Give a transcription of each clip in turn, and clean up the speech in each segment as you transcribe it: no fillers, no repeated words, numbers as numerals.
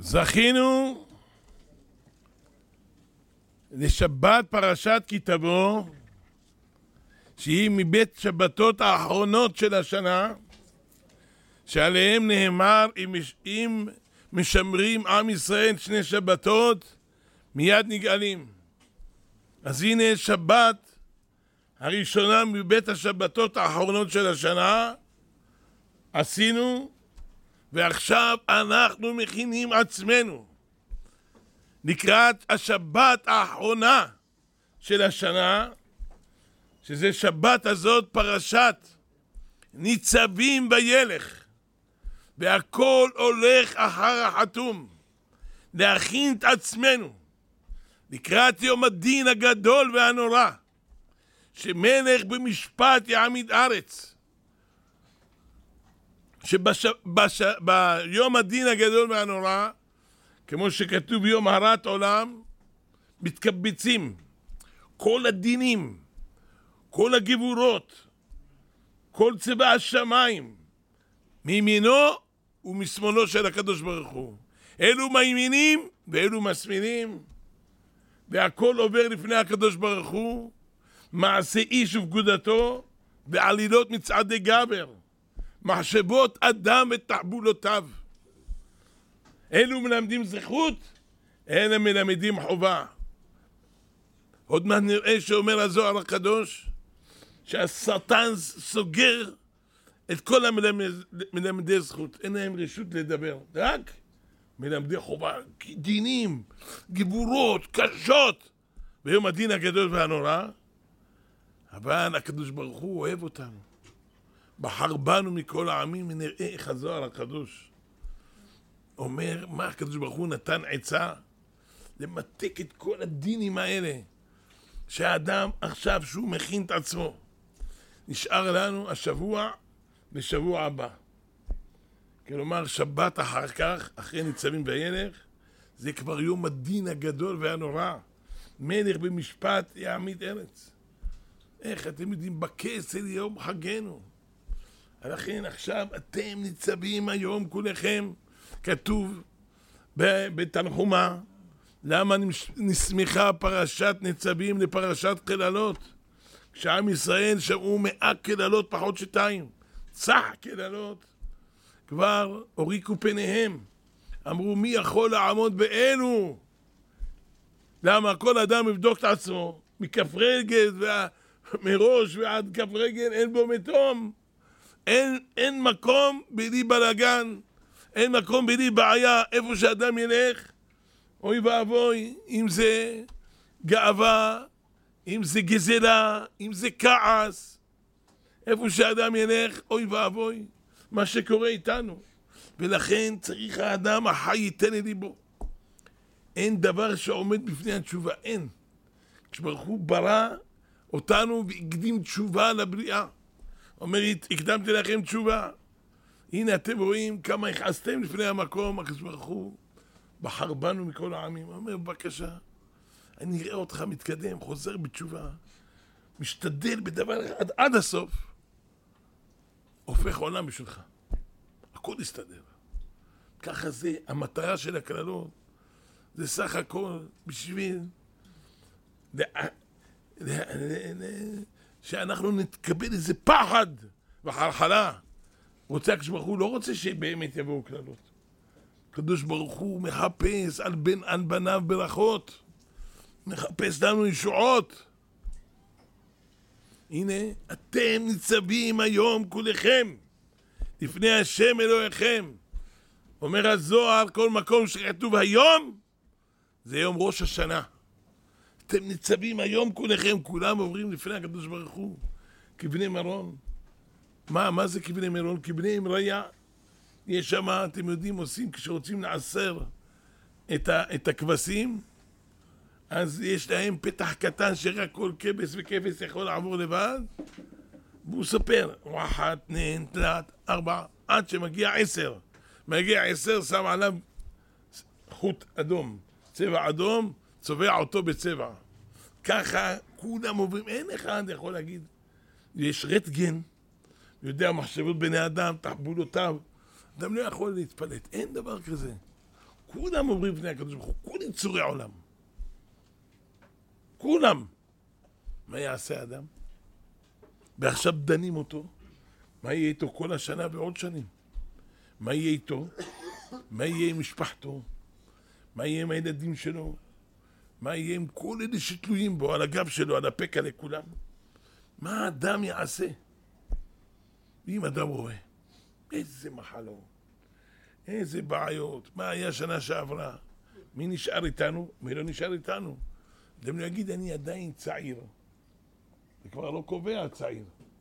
זכינו לשבת פרשת כי תבוא, שהיא מבית שבתות האחרונות של השנה, שעליהם נאמר אם משמרים עם ישראל שני שבתות מיד נגאלים. אז הנה שבת הראשונה מבית השבתות האחרונות של השנה עשינו, ועכשיו אנחנו מכינים עצמנו לקראת השבת האחרונה של השנה, שזה שבת הזאת פרשת ניצבים וילך, והכל הולך אחר החתום, להכין את עצמנו לקראת יום הדין הגדול והנורא, שמלך במשפט יעמיד ארץ, שביום הדין הגדול והנורא, כמו שכתוב ביום הרת עולם, מתקבצים כל הדינים, כל הגבורות, כל צבא השמיים, מימינו ומשמאלו של הקדוש ברוך הוא. אלו מימינים ואלו משמאלים, והכל עובר לפני הקדוש ברוך הוא, מעשה איש ופקודתו, ועלילות מצעדי גבר, מחשבות אדם ותחבולותיו. אלו מלמדים זכות, אלה מלמדים חובה. עוד מעט נראה שאומר הזוהר הקדוש, שהשטן סוגר את כל המלמדי זכות, אין להם רשות לדבר, רק מלמדי חובה, דינים, גבורות, קשות, ביום הדין הגדול והנורא. אבל הקדוש ברוך הוא אוהב אותנו, בחר בנו מכל העמים, ונראה איך הזוהר הקדוש אומר מה הקדוש ברוך הוא נתן עצה למתק את כל הדינים האלה, שהאדם עכשיו שהוא מכין את עצמו, נשאר לנו השבוע ושבוע הבא, כלומר שבת אחר כך, אחרי ניצבים וילך, זה כבר יום הדין הגדול והנורא, מלך במשפט יעמיד ארץ. איך אתם יודעים, בכסל יום חגנו. לכן עכשיו אתם ניצבים היום כולכם, כתוב בתנחומה, למה נסמיכה פרשת ניצבים לפרשת קללות? כשעם ישראל שמעו 100 קללות פחות 2, צח קללות, כבר הוריקו פניהם, אמרו מי יכול לעמוד באלו? למה כל אדם יבדוק את עצמו, מכף רגל מראש ועד כף רגל, אין בו מתום, אין מקום בלי בלגן, אין מקום בלי בעיה. איפה שאדם ילך, אוי ואבוי, אם זה גאווה, אם זה גזלה, אם זה כעס, איפה שאדם ילך, אוי ואבוי, מה שקורה איתנו. ולכן צריך האדם החי ייתן לליבו. אין דבר שעומד בפני התשובה, אין. כשברוך הוא ברא אותנו והקדים תשובה לבריאה, אומר, הקדמתי לכם תשובה. הנה אתם רואים כמה הכעסתם לפני המקום, הקדוש ברוך הוא בחר בנו מכל העמים. אומר, בבקשה, אני אראה אותך מתקדם, חוזר בתשובה, משתדל בדבר אחד עד הסוף, הופך עולם בשבילך, הכל יסתדר. ככה זה המטרה של הקללות, זה סך הכל בשביל שאנחנו נתקבל איזה פחד וחלחלה. רוצה הקדוש ברוך הוא, לא רוצה שבאמת יבואו קללות. הקדוש ברוך הוא מחפש על בניו ברכות, מחפש לנו ישועות. הנה אתם ניצבים היום כולכם לפני השם אלוהיכם. אומר הזוהר, כל מקום שכתוב היום זה יום ראש השנה. אתם ניצבים היום כולכם, כולם עוברים לפני הקדוש ברוך הוא כבני מרון. מה זה כבני מרון? כבני אמריה. יש שם, אתם יודעים, עושים כשרוצים לעשר את הכבשים, אז יש להם פתח קטן שרק כל כבש וכבש יכול לעבור לבד, והוא סופר 1, 2, 3, 4 עד שמגיע 10. מגיע 10, שם עליו חוט אדום, צבע אדום, צובע אותו בצבע. ככה כולם עוברים, אין אחד יכול להגיד. יש רטגן, יודע מחשבות בני אדם, תחבולותיו, אדם לא יכול להתפלט, אין דבר כזה. כולם אומרים לפני הקדוש ברוך הוא, כל יצורי העולם. כולם. מה יעשה האדם? ועכשיו דנים אותו. מה יהיה איתו כל השנה ועוד שנים? מה יהיה איתו? מה יהיה עם משפחתו? מה יהיה עם הילדים שלו? מה יהיה עם כל אלה שתלויים בו, על הגב שלו, על הפקע לכולם? מה האדם יעשה? ואם אדם רואה, איזה מחלות, איזה בעיות, מה היה שנה שעברה? מי נשאר איתנו? מי לא נשאר איתנו? אדם לא יגיד, אני עדיין צעיר. זה כבר לא קובע צעיר.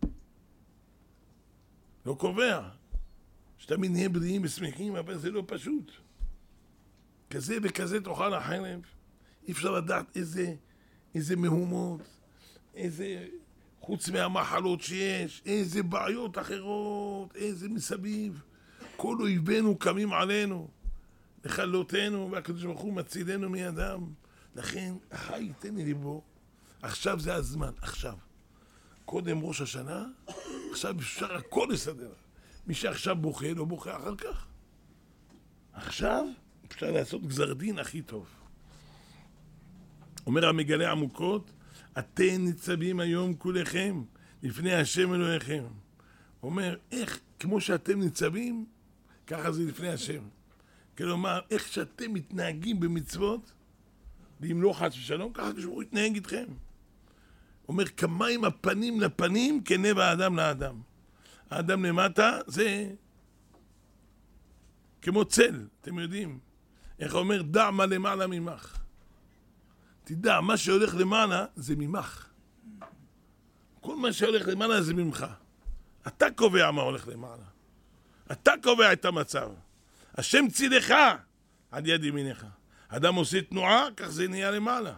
לא קובע. שתמיד נהיה בריאים ושמחים, אבל זה לא פשוט. כזה וכזה תאכל החרב. אי אפשר לדעת איזה מהומות, איזה, חוץ מהמחלות שיש, איזה בעיות אחרות, איזה מסביב. כל אויבינו קמים עלינו, לכלותנו, והקדוש ברוך הוא מצילנו מידם. לכן, החי ייתן לי ליבו. עכשיו זה הזמן, עכשיו. קודם ראש השנה, עכשיו אפשר הכל לסדר. מי שעכשיו בוכה, לא בוכה אחר כך. עכשיו אפשר לעשות גזר דין הכי טוב. אומר המגלה עמוקות, אתם ניצבים היום כולכם לפני השם אלוהיכם. אומר, איך, כמו שאתם ניצבים, ככה זה לפני השם. כלומר, איך שאתם מתנהגים במצוות, ואם לא חס ושלום, ככה כשהוא יתנהג איתכם. אומר, כמים הפנים לפנים, כנב האדם לאדם. האדם למטה זה כמו צל, אתם יודעים. איך אומר, דע מה למעלה ממך. תדע, מה שהולך למעלה זה ממך. כל מה שהולך למעלה זה ממך. אתה קובע מה הולך למעלה. אתה קובע את המצב. השם צילך על יד ימינך. אדם עושה תנועה, כך זה נהיה למעלה.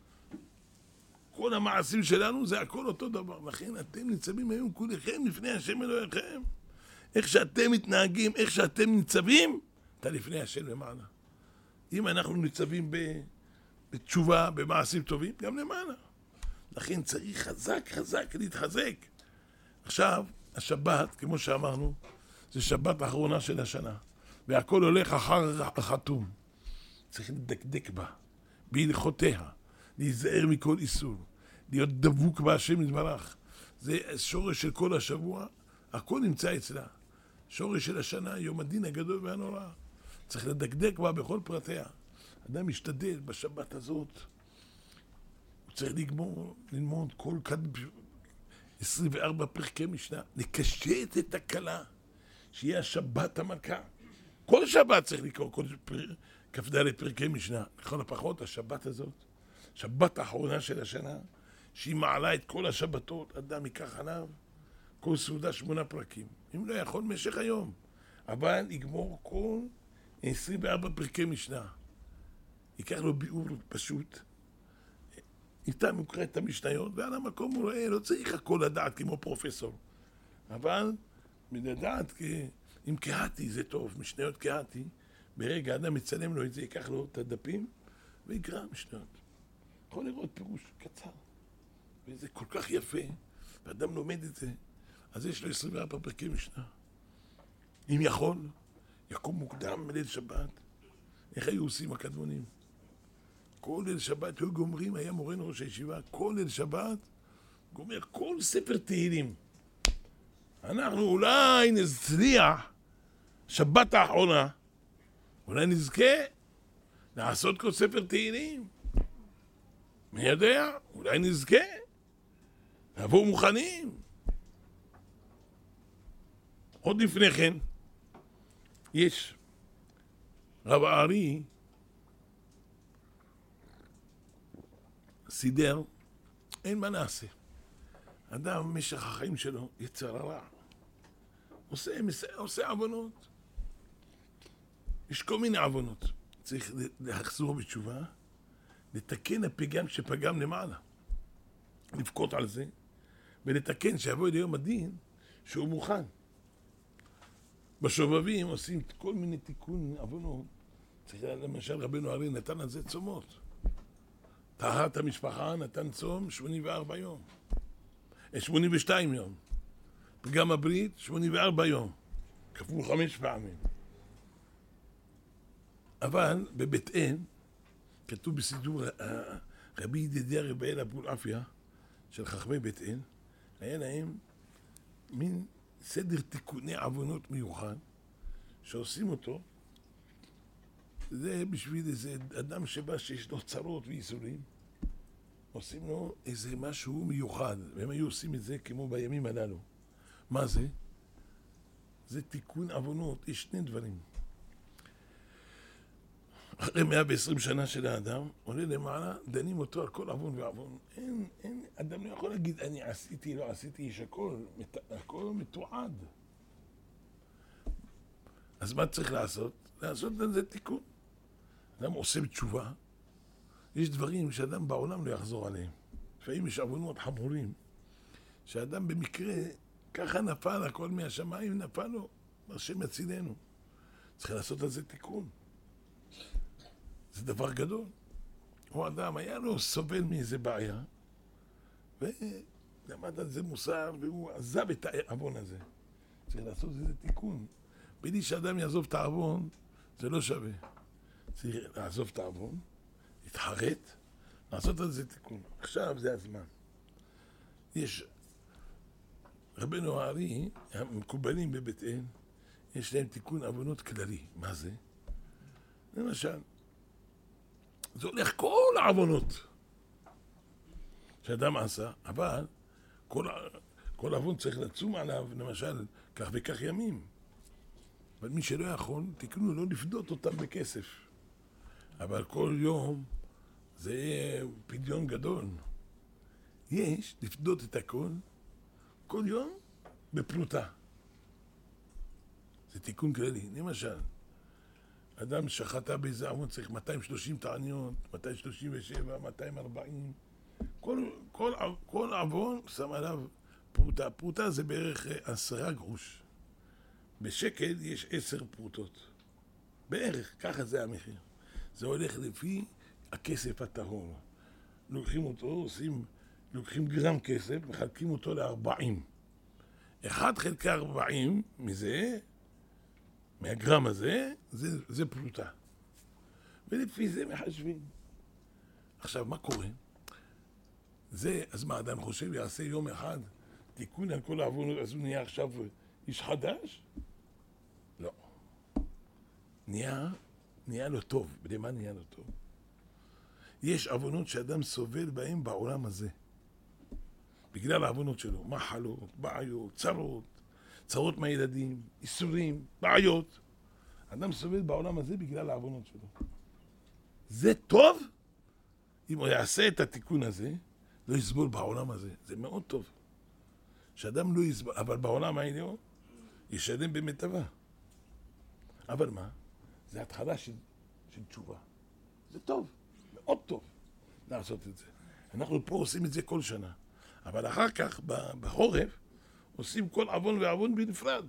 כל המעשים שלנו זה הכל אותו דבר. לכן אתם ניצבים היום כולכם לפני השם אלוהיכם. איך שאתם מתנהגים, איך שאתם ניצבים, אתה לפני השם למעלה. אם אנחנו ניצבים בתשובה, במעשים טובים, גם למעלה. לכן צריך חזק חזק להתחזק. עכשיו, השבת, כמו שאמרנו, זה שבת האחרונה של השנה. והכל הולך אחר החתום. צריך לדקדק בה, בהלכותיה, להיזהר מכל איסור, להיות דבוק בהשם יתברך. זה שורש של כל השבוע, הכל נמצא אצלה. שורש של השנה, יום הדין הגדול והנורא. צריך לדקדק בה בכל פרטיה. אדם משתדל בשבת הזאת, הוא צריך ללמוד כל כאן 24 פרקי משנה, לקשט את הקלה, שיהיה השבת המלכה. כל שבת צריך לקרוא כל כ"ד פרקי משנה. לכל הפחות, השבת הזאת, שבת האחרונה של השנה, שהיא מעלה את כל השבתות, אדם ייקח עליו כל סעודה 8 פרקים. אם לא יכול משך היום, אבל יגמור כל 24 פרקי משנה. ייקח לו ביאור פשוט, איתם הוא קרא את המשניות, ועל המקום הוא רואה, לא צריך הכל לדעת כמו פרופסור. אבל לדעת, אם קהתי זה טוב, משניות קהתי, ברגע אדם מצלם לו את זה, ייקח לו את הדפים, ויקרא משניות. יכול לראות פירוש קצר, וזה כל כך יפה, ואדם לומד את זה, אז יש לו 24 פרקי משנה. אם יכול, יקום מוקדם מליל שבת. איך היו עושים הקדמונים? כל ליל שבת היו גומרים, היה מורנו ראש הישיבה, כל ליל שבת גומר כל ספר תהילים. אנחנו אולי נצליח שבת האחרונה, אולי נזכה לעשות כל ספר תהילים. מי יודע? אולי נזכה. נבוא מוכנים. עוד לפני כן, יש רב הארי סידר, אין מה נעשה. אדם במשך החיים שלו יצר הרע. עושה עוונות. יש כל מיני עוונות. צריך לחזור בתשובה, לתקן הפגם שפגם למעלה. לבכות על זה, ולתקן שיבוא אל יום הדין שהוא מוכן. בשובבים עושים כל מיני תיקון עוונות. צריך, למשל רבנו הארי נתן על זה צומות. טהרת המשפחה נתן צום 84 יום. 82 יום. פגם הברית 84 יום. כפול 5 פעמים. אבל בבית אל, כתוב בסידור רבי ידידיה רבי אבולעפיה, של חכמי בית אל, היה להם מין סדר תיקוני עוונות מיוחד, שעושים אותו, זה בשביל איזה אדם שבא שיש לו צרות וייסורים, עושים לו איזה משהו מיוחד, והם היו עושים את זה כמו בימים הללו. מה זה? זה תיקון עוונות, יש שני דברים. אחרי 120 שנה של האדם, עולה למעלה, דנים אותו על כל עוון ועוון. אין, אדם לא יכול להגיד, אני עשיתי, לא עשיתי, יש הכל מתועד. אז מה צריך לעשות? לעשות את זה תיקון. אדם עושה בתשובה, יש דברים שאדם בעולם לא יחזור עליהם. לפעמים יש עוונות חמורים, שאדם במקרה, ככה נפל, הכל מהשמיים נפל לו, השם יצילנו. צריך לעשות על זה תיקון. זה דבר גדול. הוא אדם, היה לו סובל מאיזה בעיה, ולמד על זה מוסר, והוא עזב את העוון הזה. צריך לעשות איזה תיקון. בלי שאדם יעזוב את העוון, זה לא שווה. צריך לעזוב את העוון, להתחרט, לעשות על זה תיקון. עכשיו זה הזמן. יש רבנו הארי, המקובלים בבית אל, יש להם תיקון עוונות כללי. מה זה? למשל, זה הולך כל העוונות שאדם עשה, אבל כל עוון צריך לצום עליו, למשל, כך וכך ימים. אבל מי שלא יכול, תקנו לא לפדות אותם בכסף. אבל כל יום זה פדיון גדול. יש לפדות את הכל, כל יום בפרוטה. זה תיקון כללי. למשל, אדם שחטא באיזה עוון צריך 230 תעניות, 237, 240. כל עוון שם עליו פרוטה. פרוטה זה בערך 10 גרוש. בשקל יש 10 פרוטות. בערך, ככה זה המחיר. זה הולך לפי הכסף הטהור. לוקחים אותו, לוקחים גרם כסף, מחלקים אותו ל-40. 1 חלקי 40 מזה, מהגרם הזה, זה פרוטה. ולפי זה מחשבים. עכשיו, מה קורה? אז מה, אדם חושב, יעשה יום אחד תיקון על כל העוונות, אז הוא נהיה עכשיו איש חדש? לא. נהיה לו טוב. למה נהיה לו טוב? יש עוונות שאדם סובל בהם בעולם הזה. בגלל העוונות שלו. מחלות, בעיות, צרות מהילדים, איסורים, בעיות. אדם סובל בעולם הזה בגלל העוונות שלו. זה טוב אם הוא יעשה את התיקון הזה, לא יסבול בעולם הזה. זה מאוד טוב. שאדם לא יסבול, אבל בעולם העליון ישלם במיטבה. אבל מה? זה התחלה של תשובה. זה טוב, מאוד טוב לעשות את זה. אנחנו פה עושים את זה כל שנה. אבל אחר כך, בחורף, עושים כל עוון ועוון בנפרד.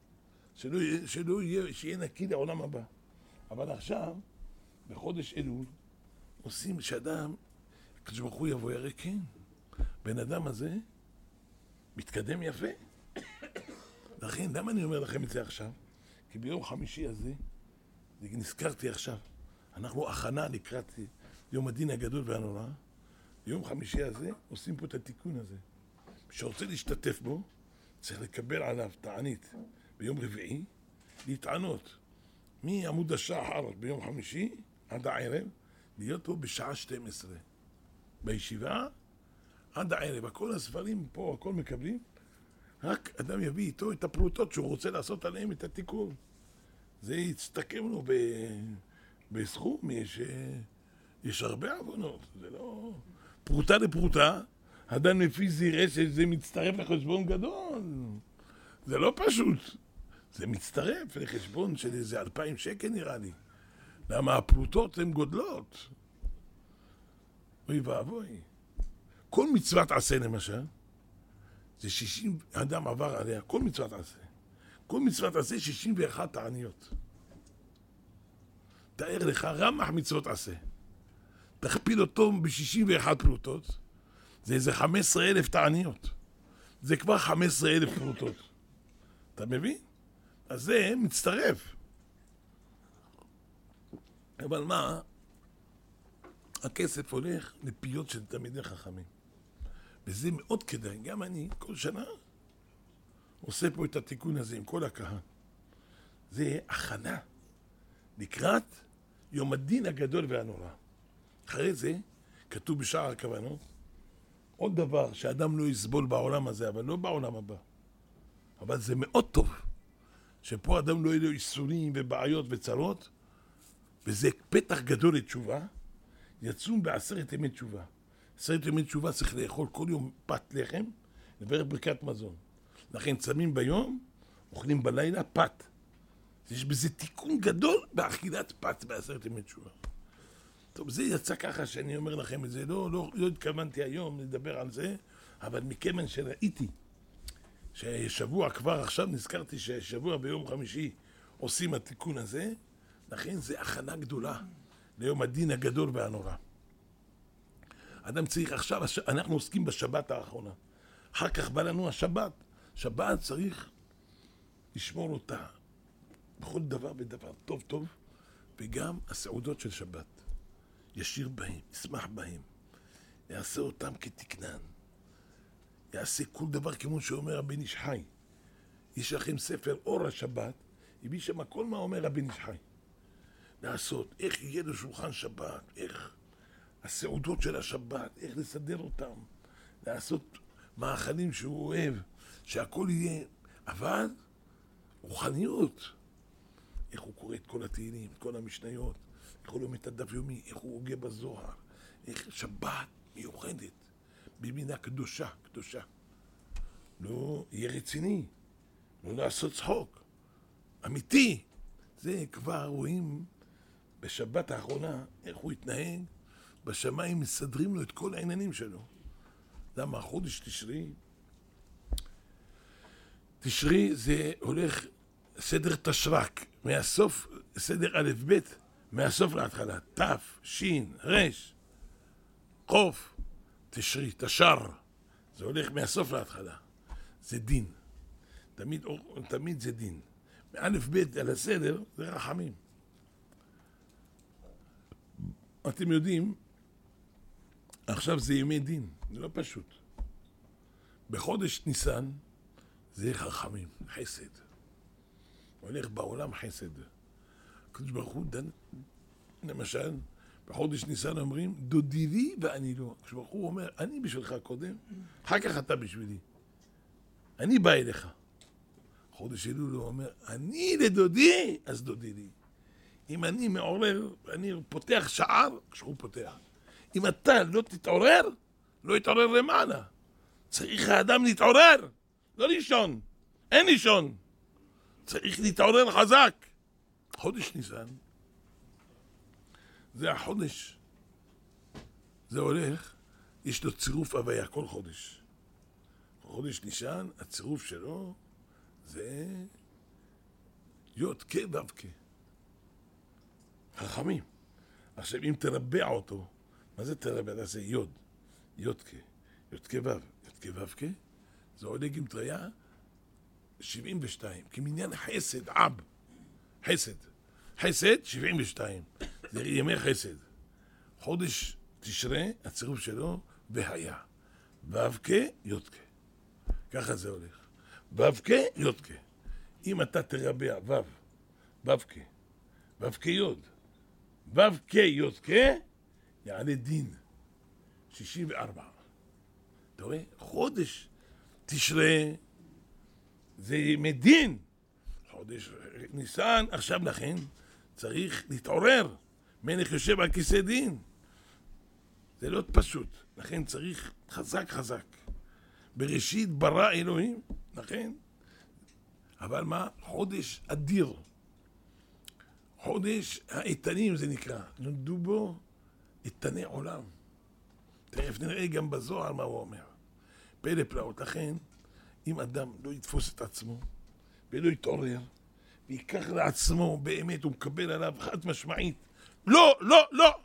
שיהיה נקי לעולם הבא. אבל עכשיו, בחודש אלול, עושים שאדם, הקדוש ברוך הוא יבוא יראה, כן, בן אדם הזה מתקדם יפה. לכן, למה אני אומר לכם את זה עכשיו? כי ביום חמישי הזה, נזכרתי עכשיו, אנחנו הכנה לקראת יום הדין הגדול והנורא, ביום חמישי הזה עושים פה את התיקון הזה. מי שרוצה להשתתף בו, צריך לקבל עליו תענית ביום רביעי, להתענות מעמוד השחר ביום חמישי עד הערב, להיות פה בשעה 12. בישיבה עד הערב, הכל הספרים פה, הכל מקבלים, רק אדם יביא איתו את הפרוטות שהוא רוצה לעשות עליהם את התיקון. זה יצטקם לו בסכום, יש הרבה עוונות, זה לא... פרוטה לפרוטה, אדם לפי זה יראה שזה מצטרף לחשבון גדול. זה לא פשוט. זה מצטרף לחשבון של איזה 2,000 שקל נראה לי. למה הפרוטות הן גודלות. אוי ואבוי. כל מצוות עשה למשל, זה 60, אדם עבר עליה, כל מצוות עשה. כל מצוות עשה 61 תעניות. תאר לך, רמח מצוות עשה. תכפיל אותו ב-61 פרוטות, זה איזה 15,000 תעניות. זה כבר 15,000 פרוטות. אתה מבין? אז זה מצטרף. אבל מה? הכסף הולך לפיות של תלמידי חכמים. וזה מאוד כדאי. גם אני כל שנה עושה פה את התיקון הזה עם כל הקהל. זה הכנה לקראת יום הדין הגדול והנורא. אחרי זה כתוב בשער הכוונות עוד דבר שאדם לא יסבול בעולם הזה, אבל לא בעולם הבא. אבל זה מאוד טוב שפה אדם לא יהיו לו איסורים ובעיות וצרות, וזה פתח גדול לתשובה. יצום ב10 ימי תשובה. 10 ימי תשובה צריך לאכול כל יום פת לחם לברך ברכת מזון. לכן צמים ביום, אוכלים בלילה פת. יש בזה תיקון גדול באכילת פת ב10 ימי תשובה. טוב, זה יצא ככה שאני אומר לכם את זה, לא התכוונתי היום לדבר על זה, אבל מכיוון שראיתי ששבוע כבר עכשיו נזכרתי ששבוע ביום חמישי עושים התיקון הזה, לכן זה הכנה גדולה ליום הדין הגדול והנורא. אדם צריך עכשיו, אנחנו עוסקים בשבת האחרונה, אחר כך בא לנו השבת. שבת צריך לשמור אותה בכל דבר ודבר טוב טוב, וגם הסעודות של שבת ישיר בהם, ישמח בהם, יעשה אותם כתקנן, יעשה כל דבר כמו שאומר הבן איש חי. יש לכם ספר אור השבת, הביא שם כל מה אומר הבן איש חי. לעשות, איך יהיה לו שולחן שבת, איך הסעודות של השבת, איך לסדר אותם, לעשות מאכלים שהוא אוהב, שהכל יהיה, אבל רוחניות. איך הוא קורא את כל התהילים, את כל המשניות, איך הוא לומד את הדף יומי, איך הוא הוגה בזוהר, איך שבת מיוחדת, במינה קדושה, קדושה. לא יהיה רציני, לא לעשות צחוק, אמיתי. זה כבר רואים בשבת האחרונה, איך הוא התנהג, בשמיים מסדרים לו את כל העניינים שלו. למה? חודש תשרי, תשרי זה הולך סדר תשרק, מהסוף, סדר א' ב', מהסוף להתחלה, תף, שין, רש, קוף, תשרי, תשר, זה הולך מהסוף להתחלה, זה דין, תמיד זה דין, מאלף ב' על הסדר זה רחמים. אתם יודעים, עכשיו זה ימי דין, זה לא פשוט. בחודש ניסן זה רחמים, חסד. הולך בעולם חסד. הקדוש ברוך הוא דן, למשל, בחודש ניסן אומרים, דודי לי ואני לא. הקדוש ברוך הוא אומר, אני בשבילך קודם, אחר כך אתה בשבילי. אני בא אליך. חודש אלול הוא אומר, אני לדודי, אז דודי לי. אם אני מעורר, אני פותח שער, כשהוא פותח. אם אתה לא תתעורר, לא יתעורר למעלה. צריך האדם להתעורר, לא לישון. אין לישון. צריך להתעורר חזק. חודש ניסן, זה החודש. זה הולך, יש לו צירוף הוויה כל חודש. חודש ניסן, הצירוף שלו זה יוד כה וו כה. חכמים. עכשיו אם תרבע אותו, מה זה תרבע? זה יוד. יוד כה. יוד כה וו. יוד כה וו כה. זה עולה גמטריה 72. כמניין חסד, עב. חסד. חסד 72. זה ימי חסד. חודש תשרה, הצירוף שלו, והיה. וו כה, יוד כה. ככה זה הולך. וו כה, יוד כה. אם אתה תרבע וו, וו כה. וו כה יוד. וו כה יוד כה, יעלה דין. 64. אתה רואה? חודש תשרה, זה ימי דין. חודש ניסן, עכשיו לכן צריך להתעורר. מלך יושב על כיסא דין. זה לא פשוט. לכן צריך חזק חזק. בראשית ברא אלוהים, לכן. אבל מה? חודש אדיר. חודש האיתנים זה נקרא. נולדו בו איתני עולם. תכף נראה גם בזוהר מה הוא אומר. פלא פלאות. לכן, אם אדם לא יתפוס את עצמו ולא יתעורר ויקח לעצמו באמת, הוא מקבל עליו חד משמעית. לא, לא, לא.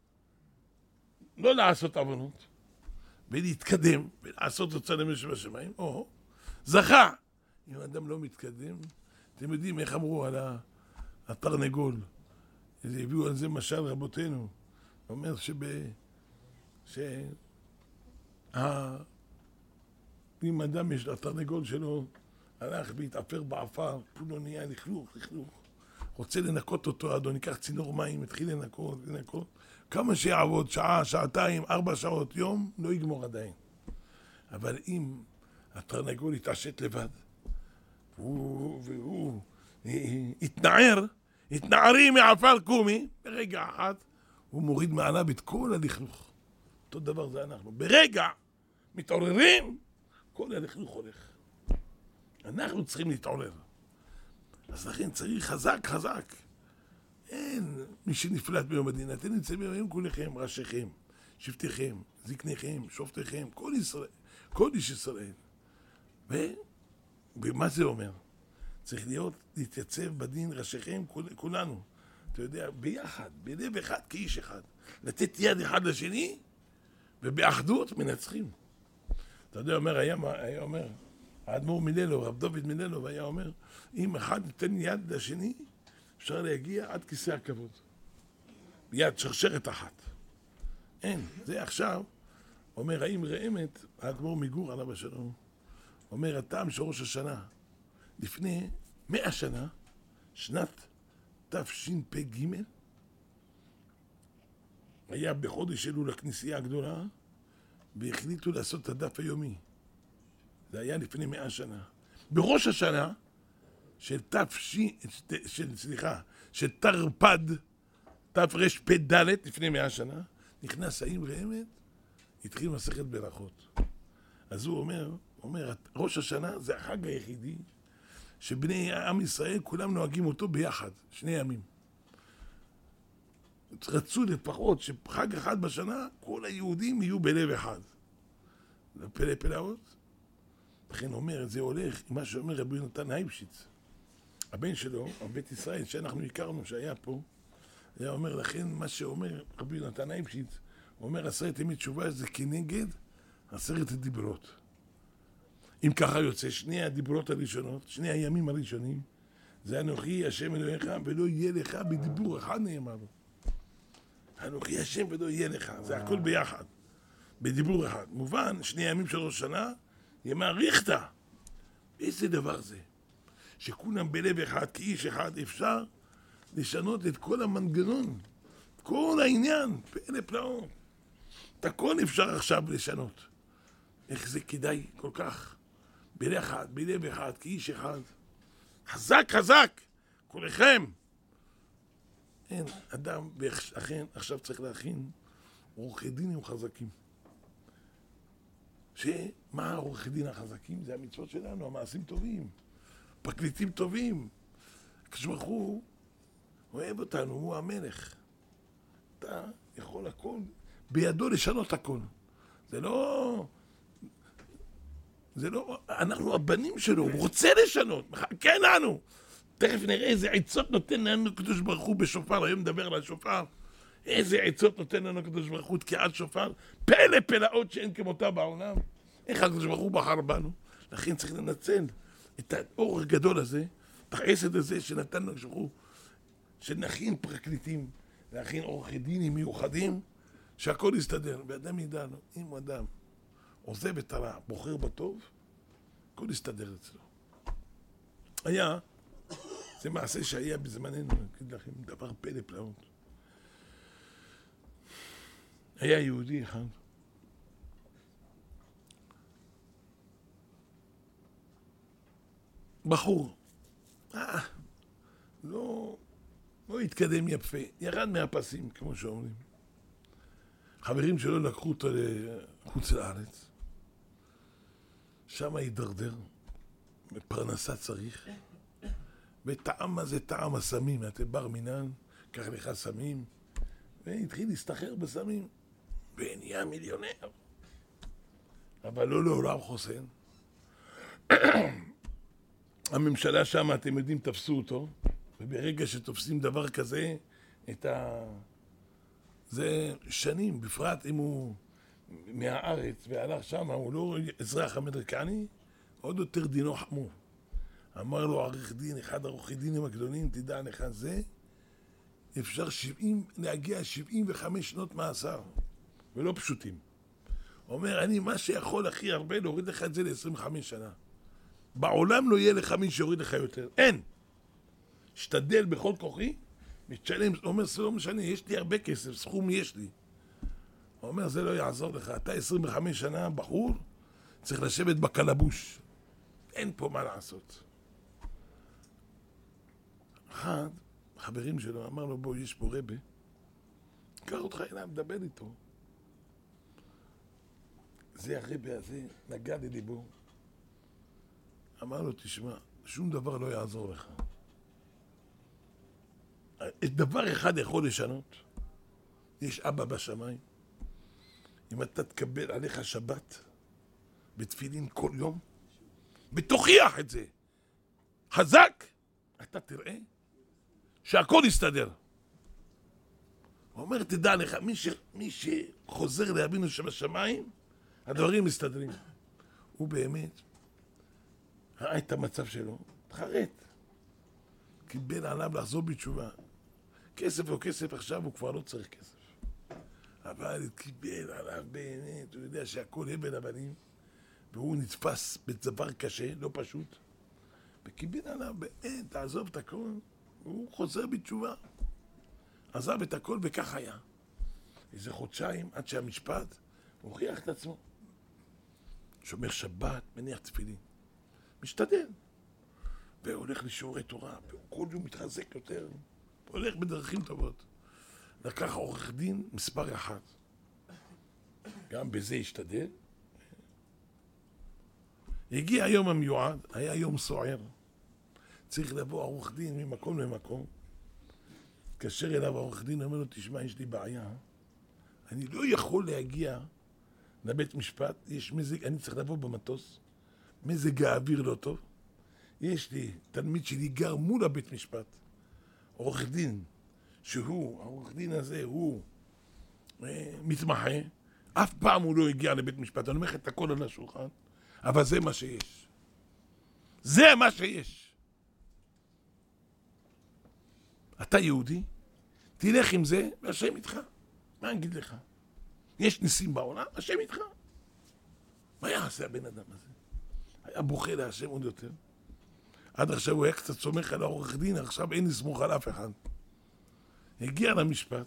לא לעשות עוונות ולהתקדם ולעשות הוצאה למשהו בשמיים. או, זכה. אם אדם לא מתקדם, אתם יודעים איך אמרו על התרנגול, אז הביאו על זה משל רבותינו. אומר אם אדם יש לתרנגול שלו, הלך והתעפר בעפר, כולו נהיה לכלוך. רוצה לנקות אותו, אדון, ייקח צינור מים, התחיל לנקות. כמה שיעבוד, שעה, שעתיים, 4 שעות, יום, לא יגמור עדיין. אבל אם התרנגול יתעשת לבד, והוא התנערי מעפר קומי, ברגע אחד הוא מוריד מעליו את כל הלכלוך. אותו דבר זה אנחנו. ברגע מתעוררים, כל הלכלוך הולך. אנחנו צריכים להתעורר. אז לכן צריך חזק. אין מי שנפלט ביום הדין. אתם נמצאים ביום כולכם, ראשיכם, שבטיכם, זקניכם, שופטיכם, כל איש ישראל. ומה זה אומר? צריך להתייצב בדין ראשיכם כולנו. אתה יודע, ביחד, בלב אחד, כאיש אחד. לתת יד אחד לשני, ובאחדות מנצחים. אתה יודע, היה אומר, האדמו"ר מלילו, רב דוד מלילו, היה אומר, אם אחד ייתן יד לשני, אפשר להגיע עד כיסא הכבוד. ביד שרשרת אחת. אין, זה עכשיו, אומר, האם רעמת, האדמו"ר מגור עליו השלום, אומר, הטעם של ראש השנה, לפני 100 שנה, שנת תשפ"ג, היה בחודש אלול לכנסייה הגדולה, והחליטו לעשות את הדף היומי. זה היה לפני 100 שנה. בראש השנה של תרפ"ד, תרפ"ד, לפני 100 שנה, נכנס האם רעמת, התחיל מסכת ברכות. אז הוא אומר, ראש השנה זה החג היחידי, שבני עם ישראל כולם נוהגים אותו ביחד, 2 ימים. רצו לפחות שחג אחד בשנה, כל היהודים יהיו בלב אחד. זה פלאות. לכן אומר, זה הולך עם מה שאומר רבי יונתן הייבשיץ. הבן שלו, בית ישראל, שאנחנו הכרנו, שהיה פה, היה אומר, לכן מה שאומר רבי יונתן הייבשיץ, הוא אומר, 10 ימי תשובה זה כנגד 10 הדיברות. אם ככה יוצא, 2 הדיברות הראשונות, 2 הימים הראשונים, זה אנוכי השם אלוהיך ולא יהיה לך בדיבור אחד נאמר לו. אנוכי השם ולא יהיה לך, זה הכל ביחד, בדיבור אחד. מובן, 2 ימים של ראש שנה, ימי אריכתא. איזה דבר זה? שכולם בלב אחד, כאיש אחד, אפשר לשנות את כל המנגנון, כל העניין, פלא פלאות. את הכל אפשר עכשיו לשנות. איך זה כדאי כל כך? בלב אחד, כאיש אחד. חזק, כולכם. אין, אדם, ואכן, עכשיו צריך להכין עורכי דינים חזקים. שמה העורכי דין החזקים? זה המצוות שלנו, המעשים טובים, פרקליטים טובים. כשברחו, אוהב אותנו, הוא המלך. אתה יכול הכל, בידו לשנות הכל. זה לא, אנחנו הבנים שלו, הוא רוצה לשנות, מחכה לנו. תכף נראה איזה עצות נותן לנו קדוש ברוך הוא בשופר, היום נדבר על השופר. איזה עצות נותן לנו קדוש ברוך הוא תקיעת שופר, פלאות שאין כמותה בעולם. איך הקדוש ברוך הוא בחר בנו? לכן צריך לנצל את האור הגדול הזה, את החסד הזה שנתן לנו קדוש ברוך הוא, שנכין פרקליטים, להכין עורכי דינים מיוחדים, שהכל יסתדר. ואדם ידע לו, אם הוא אדם עוזב את הרע, בוחר בטוב, הכל יסתדר אצלו. זה מעשה שהיה בזמננו, אני אגיד לכם, דבר פלא פלאות. היה יהודי אחד, בחור, לא התקדם יפה, ירד מהפסים, כמו שאומרים. חברים שלו לקחו אותו לחוץ לארץ, שם הידרדר, בפרנסה צריך, וטעם מה זה טעם הסמים, אתה בר מינן, קח לך סמים, והתחיל להסתחר בסמים, ונהיה מיליונר. אבל לא לעולם חוסן. הממשלה שם, אתם יודעים, תפסו אותו, וברגע שתופסים דבר כזה, זה שנים, בפרט אם הוא מהארץ והלך שם, הוא לא אזרח אמריקני, עוד יותר דינו חמור. אמר לו עורך דין, אחד העורכי דינים הגדולים, תדע לך, זה אפשר להגיע 75 שנות מאסר, ולא פשוטים. הוא אומר, אני מה שיכול הכי הרבה להוריד לך את זה ל-25 שנה. בעולם לא יהיה לך מי שיוריד לך יותר. אין. שתדל בכל כוחי, מתשלם, הוא אומר, זה לא משנה, יש לי הרבה כסף, סכום יש לי. הוא אומר, זה לא יעזור לך, אתה 25 שנה בחור, צריך לשבת בקלבוש. אין פה מה לעשות. אחד, חברים שלו, אמר לו, בוא, יש פה רבי, קח אותך אליו, מדבר איתו. זה הרבי הזה, נגע לליבו. אמר לו, תשמע, שום דבר לא יעזור לך. דבר אחד יכול לשנות. יש אבא בשמיים. אם אתה תקבל עליך שבת בתפילין כל יום, ותוכיח את זה חזק, אתה תראה שהכל יסתדר. הוא אומר, תדע לך, מי שחוזר לאבינו שבשמיים, הדברים מסתדרים. הוא באמת ראה את המצב שלו, תחרט. קיבל עליו לחזור בתשובה. כסף או כסף עכשיו, הוא כבר לא צריך כסף. אבל קיבל עליו באמת, הוא יודע שהכל הבל הבלים, והוא נתפס בדבר קשה, לא פשוט. וקיבל עליו, באמת, תעזוב את הכל, הוא חוזר בתשובה. עזב את הכל וכך היה. איזה חודשיים עד שהמשפט הוכיח את עצמו. שומר שבת, מניח תפילין. משתדל. והולך לשיעורי תורה, וכל יום מתחזק יותר. הולך בדרכים טובות. לקח עורך דין מספר אחד. גם בזה השתדל. הגיע היום המיועד, היה יום סוער. צריך לבוא עורך דין ממקום למקום. התקשר אליו העורך דין, אומר לו, תשמע, יש לי בעיה. אני לא יכול להגיע לבית משפט, יש מזג, אני צריך לבוא במטוס. מזג האוויר לא טוב. יש לי, תלמיד שלי גר מול הבית משפט. עורך דין, העורך דין הזה הוא מתמחה, אף פעם הוא לא הגיע לבית משפט, אני אומר לך את הכל על השולחן, אבל זה מה שיש. זה מה שיש. אתה יהודי, תלך עם זה, והשם איתך. מה אני אגיד לך? יש ניסים בעולם, השם איתך. מה יעשה הבן אדם הזה? היה בוכה להשם עוד יותר. עד עכשיו הוא היה קצת סומך על העורך דין, עכשיו אין לסמוך על אף אחד. הגיע למשפט,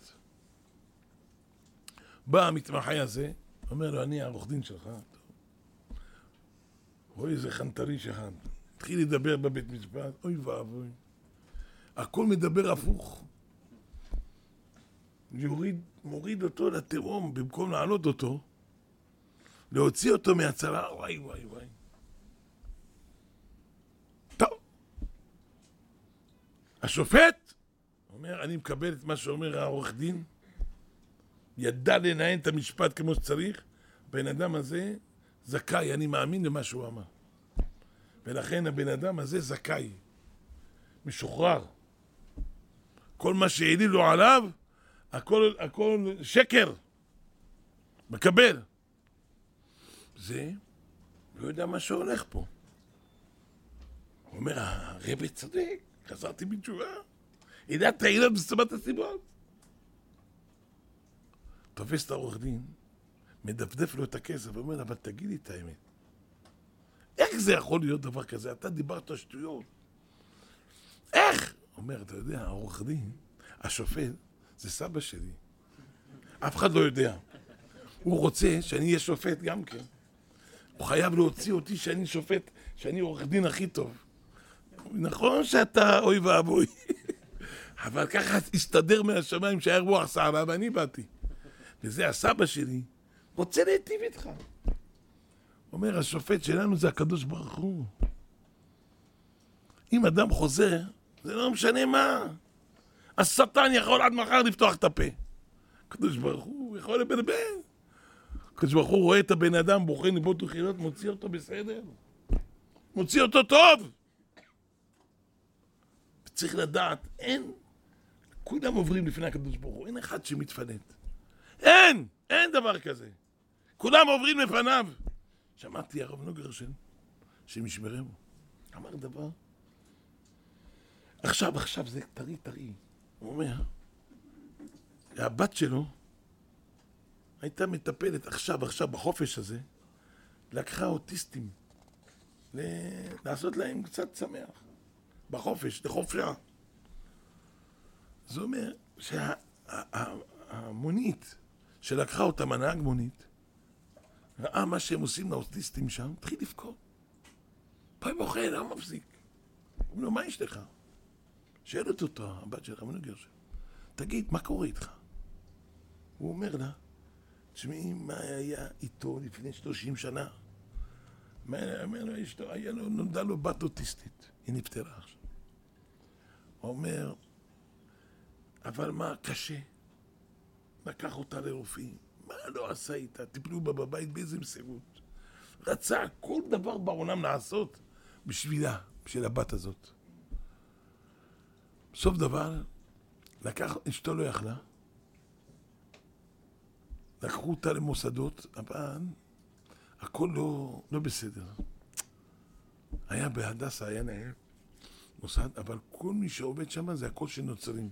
בא המתמחה הזה, אומר לו, אני העורך דין שלך. רואה איזה חנטריש אחד. התחיל לדבר בבית משפט, אוי ואבוי. הכל מדבר הפוך. מוריד אותו לתהום, במקום לעלות אותו, להוציא אותו מהצרה, וואי וואי וואי. טוב. השופט אומר, אני מקבל את מה שאומר העורך דין, ידע לנהל את המשפט כמו שצריך, בן אדם הזה זכאי, אני מאמין למה שהוא אמר. ולכן הבן אדם הזה זכאי, משוחרר. כל מה שהעלילו עליו, הכל שקר. מקבל. זה לא יודע מה שהולך פה. הוא אומר, הרבי צודק, חזרתי בתשובה. ידעת העילות בסתמת הסיבות. תופס את העורך דין, מדפדף לו את הכסף, ואומר, אבל תגיד לי את האמת. איך זה יכול להיות דבר כזה? אתה דיברת שטויות. איך? אומר, אתה יודע, העורך דין, השופט, זה סבא שלי. אף אחד לא יודע. הוא רוצה שאני אהיה שופט גם כן. הוא חייב להוציא אותי שאני שופט, שאני עורך דין הכי טוב. נכון שאתה אוי ואבוי. אבל ככה הסתדר מהשמיים שהיה רוח סערה ואני באתי. וזה הסבא שלי, רוצה להיטיב איתך. אומר, השופט שלנו זה הקדוש ברוך הוא. אם אדם חוזר, זה לא משנה מה. השטן יכול עד מחר לפתוח את הפה. הקדוש ברוך הוא יכול לבלבל. הקדוש ברוך הוא רואה את הבן אדם, בוחן ליבות וחילות, מוציא אותו בסדר. מוציא אותו טוב. צריך לדעת, כולם עוברים לפני הקדוש ברוך הוא, אין אחד שמתפנט. אין דבר כזה. כולם עוברים לפניו. שמעתי הרב נוגרשן, שמשמרנו, אמר דבר. עכשיו זה טרי. הוא אומר, שהבת שלו הייתה מטפלת עכשיו בחופש הזה, לקחה אוטיסטים, לעשות להם קצת שמח, בחופש, לחופשה. זה אומר שהמונית שלקחה אותם, הנהג מונית, ראה מה שהם עושים לאוטיסטים שם, התחיל לבכות. פעם בוכה, לא מפסיק. אומר לו, מה יש לך? שואלת אותו, הבת שלך, מנוגר שלו, תגיד, מה קורה איתך? הוא אומר לה, תשמעי, מה היה איתו לפני 30 שנה? אומר לו, נולדה לו בת אוטיסטית, היא נפטרה עכשיו. הוא אומר, אבל מה קשה? לקח אותה לרופאים, מה לא עשה איתה? טיפלו בה בבית באיזה מסירות. רצה כל דבר בעולם לעשות בשבילה, בשביל הבת הזאת. בסוף דבר, אשתו לא יכלה, לקחו אותה למוסדות, אבל הכל לא בסדר. היה בהדסה, היה נהל מוסד, אבל כל מי שעובד שם זה הכל של נוצרים.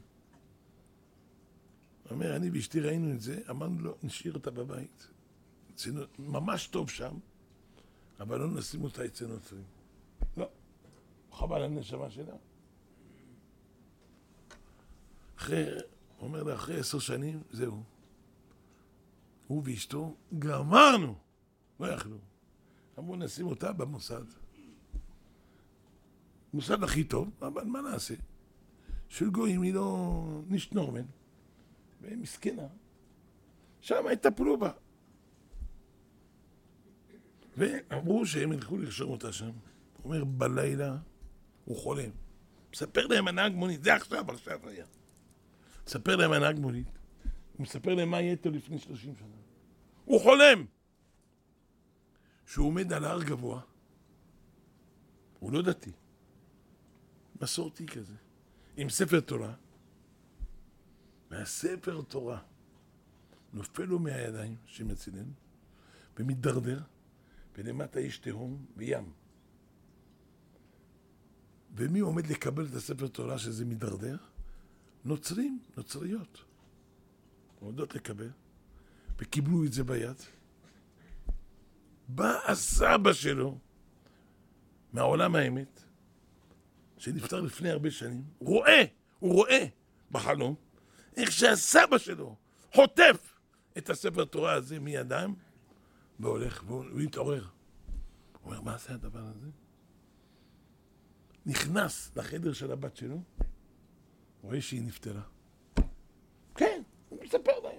הוא אומר, אני ואשתי ראינו את זה, אמרנו לו, נשאיר אותה בבית. ממש טוב שם, אבל לא נשים אותה אצל נוצרים. לא, חבל על הנשמה שלה. הוא אומר לה, אחרי 10 שנים, זהו. הוא ואשתו, גמרנו! לא יכלו. אמרו, נשים אותה במוסד. מוסד הכי טוב, אבל מה נעשה? של גויים היא לא נשנורמן. ומסכנה. שם יטפלו בה. ואמרו שהם ילכו לרשום אותה שם. הוא אומר, בלילה הוא חולם. מספר להם הנהג מונית, זה עכשיו היה. מספר להם הנהג מונית. הוא מספר להם מה יהיה איתו לפני 30 שנה. הוא חולם! שהוא עומד על הר גבוה. הוא לא דתי. מסורתי כזה. עם ספר תורה. והספר תורה נופל לו מהידיים שמצילן, ומתדרדר, ולמטה יש תהום וים. ומי עומד לקבל את הספר תורה שזה מתדרדר? נוצרים, נוצריות. עומדות לקבל, וקיבלו את זה ביד. בא הסבא שלו מהעולם האמת, שנפטר לפני הרבה שנים, הוא רואה בחלום, איך שהסבא שלו חוטף את הספר תורה הזה מידיים, והולך, והוא יתעורר. הוא אומר, מה זה הדבר הזה? נכנס לחדר של הבת שלו, רואה שהיא נפטרה. כן, הוא מספר להם.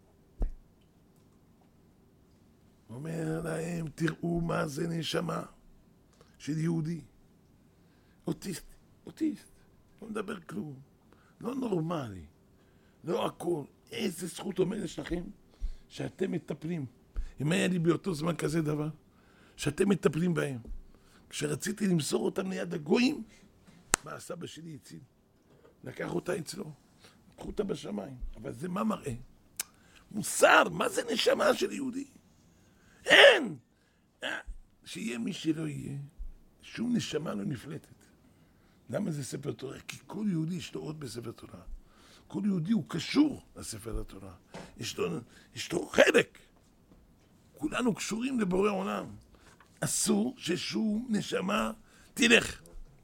הוא אומר להם, תראו מה זה נשמה של יהודי. אוטיסט, לא מדבר כלום, לא נורמלי. לא הכל. איזה זכות עומדת לכם שאתם מטפלים. אם היה לי באותו זמן כזה דבר, שאתם מטפלים בהם. כשרציתי למסור אותם ליד הגויים, מה הסבא שלי הציל? לקח אותה אצלו, לקחו אותה בשמיים. אבל זה מה מראה? מוסר, מה זה נשמה של יהודי? אין! שיהיה מי שלא יהיה, שום נשמה לא נפלטת. למה זה ספר תורה? כי כל יהודי יש לו עוד בספר תורה. כל יהודי הוא קשור לספר התורה. יש לו חלק. כולנו קשורים לבורא עולם. אסור ששום נשמה תלך.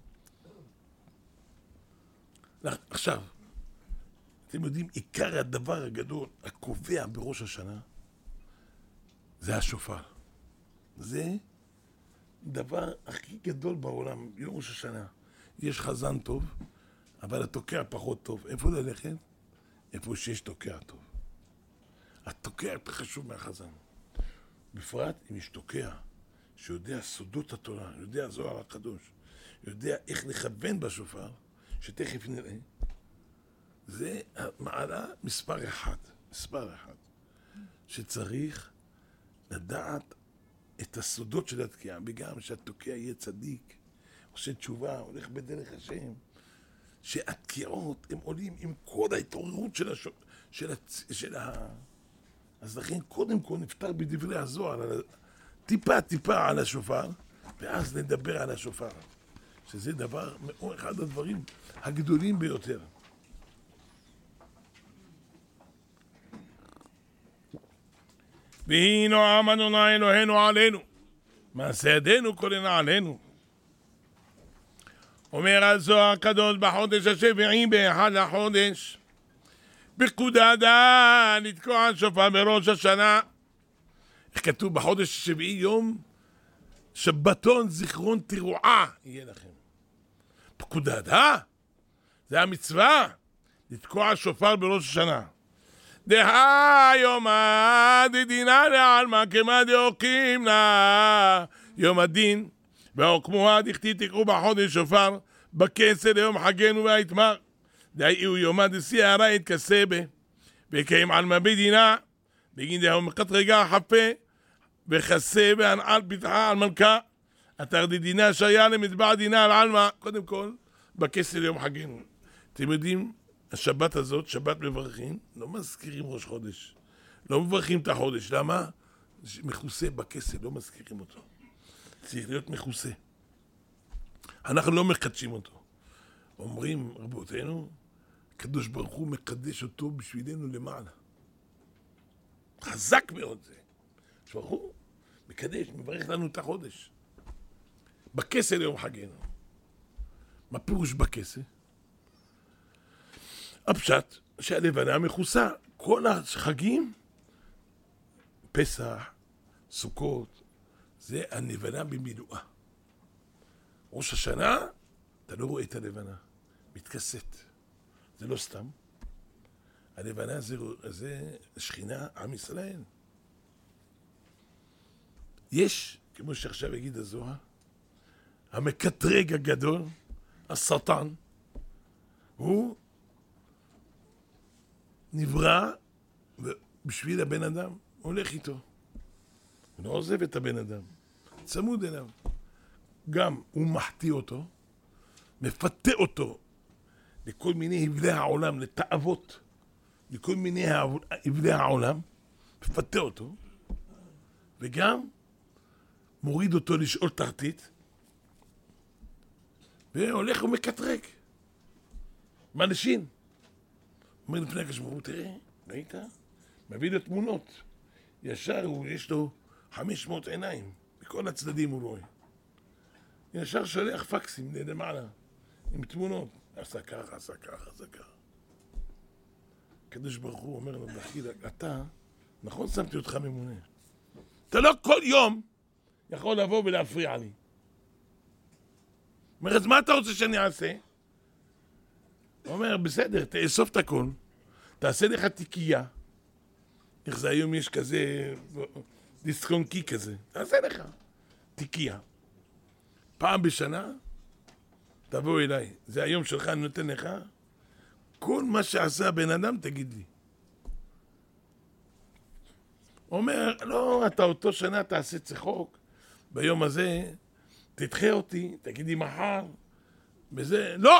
עכשיו, אתם יודעים, עיקר הדבר הגדול, הקובע בראש השנה, זה השופר. זה דבר הכי גדול בעולם, יום ראש השנה. יש חזן טוב, אבל התוקע פחות טוב. איפה ללכת? איפה שיש תוקע טוב. התוקע יותר חשוב מהחזן. בפרט אם יש תוקע שיודע סודות התורה, יודע זוהר הקדוש, יודע איך לכוון בשופר, שתכף נראה. זה מעלה מספר אחד, שצריך לדעת את הסודות של התקיעה, וגם שהתוקע יהיה צדיק, עושה תשובה, הולך בדרך השם, שהתקיעות הם עולים עם כל ההתעוררות אז לכן קודם כל נפתר בדברי הזוהר, טיפה על השופר, ואז נדבר על השופר, שזה דבר, אחד הדברים הגדולים ביותר. ויהי נועם אדוני אלוהינו עלינו, מעשה ידינו כוננה עלינו. אומר הזוהר הקדוש בחודש השביעי באחד לחודש, פקודה לתקוע שופר בראש השנה. איך כתוב בחודש השביעי? יום שבתון זיכרון תרועה יהיה לכם. פקודה, זה המצווה לתקוע שופר בראש השנה. יומא דדינא לעלמא כמא דאוקים לה יום הדין, והוקמוה דכתיב תקעו בחודש שופר בכסה ליום חגנו והיתמר. דהיהו יומא דסייערא יתכסה ויקיים עלמא בדינא בגין דהו מקטרגה חפה וכסה והנעל פתחה על מלכה אתר דדינא שהיה למטבע דינא על עלמא. קודם כל בכסה ליום חגנו. אתם יודעים, השבת הזאת, שבת מברכים, לא מזכירים ראש חודש, לא מברכים את החודש. למה? מכוסה בכסה, לא מזכירים אותו. צריך להיות מכוסה. אנחנו לא מקדשים אותו. אומרים רבותינו, הקדוש ברוך הוא מקדש אותו בשבילנו למעלה. חזק מאוד זה. ברוך הוא מקדש, מברך לנו את החודש. בכסה ליום חגנו. מה פירוש בכסה? הפשט שהלבנה מכוסה. כל החגים, פסח, סוכות, זה הלבנה במילואה. ראש השנה, אתה לא רואה את הלבנה, מתכסת. זה לא סתם. הלבנה זה שכינה, עם ישראל. יש, כמו שעכשיו יגיד הזוהר, המקטרג הגדול, השטן, הוא נברא בשביל הבן אדם, הולך איתו. הוא לא עוזב את הבן אדם, צמוד אליו. גם הוא מחטיא אותו, מפתה אותו לכל מיני הבלי העולם, לתאוות, לכל מיני הבלי העולם, מפתה אותו, וגם מוריד אותו לשאול תחתית, והולך ומקטרג. מלשין. אומר לפני הקדוש ברוך הוא, תראה, ראית? מביא לו תמונות. ישר יש לו 500 עיניים, בכל הצדדים הוא רואה. ישר שולח פקסים למעלה, עם תמונות. עשה ככה, עשה ככה, עשה ככה. הקדוש ברוך הוא אומר לו, אתה, נכון שמתי אותך ממונה. אתה לא כל יום יכול לבוא ולהפריע לי. אומר, אז מה אתה רוצה שאני אעשה? הוא אומר, בסדר, תאסוף את הכל, תעשה לך תיקייה. איך זה היום יש כזה דיסקונקי כזה, תעשה לך תיקייה. פעם בשנה, תבוא אליי, זה היום שלך, אני נותן לך, כל מה שעשה הבן אדם תגיד לי. הוא אומר, לא, אתה אותו שנה תעשה צחוק, ביום הזה תדחה אותי, תגיד לי מחר, בזה, לא!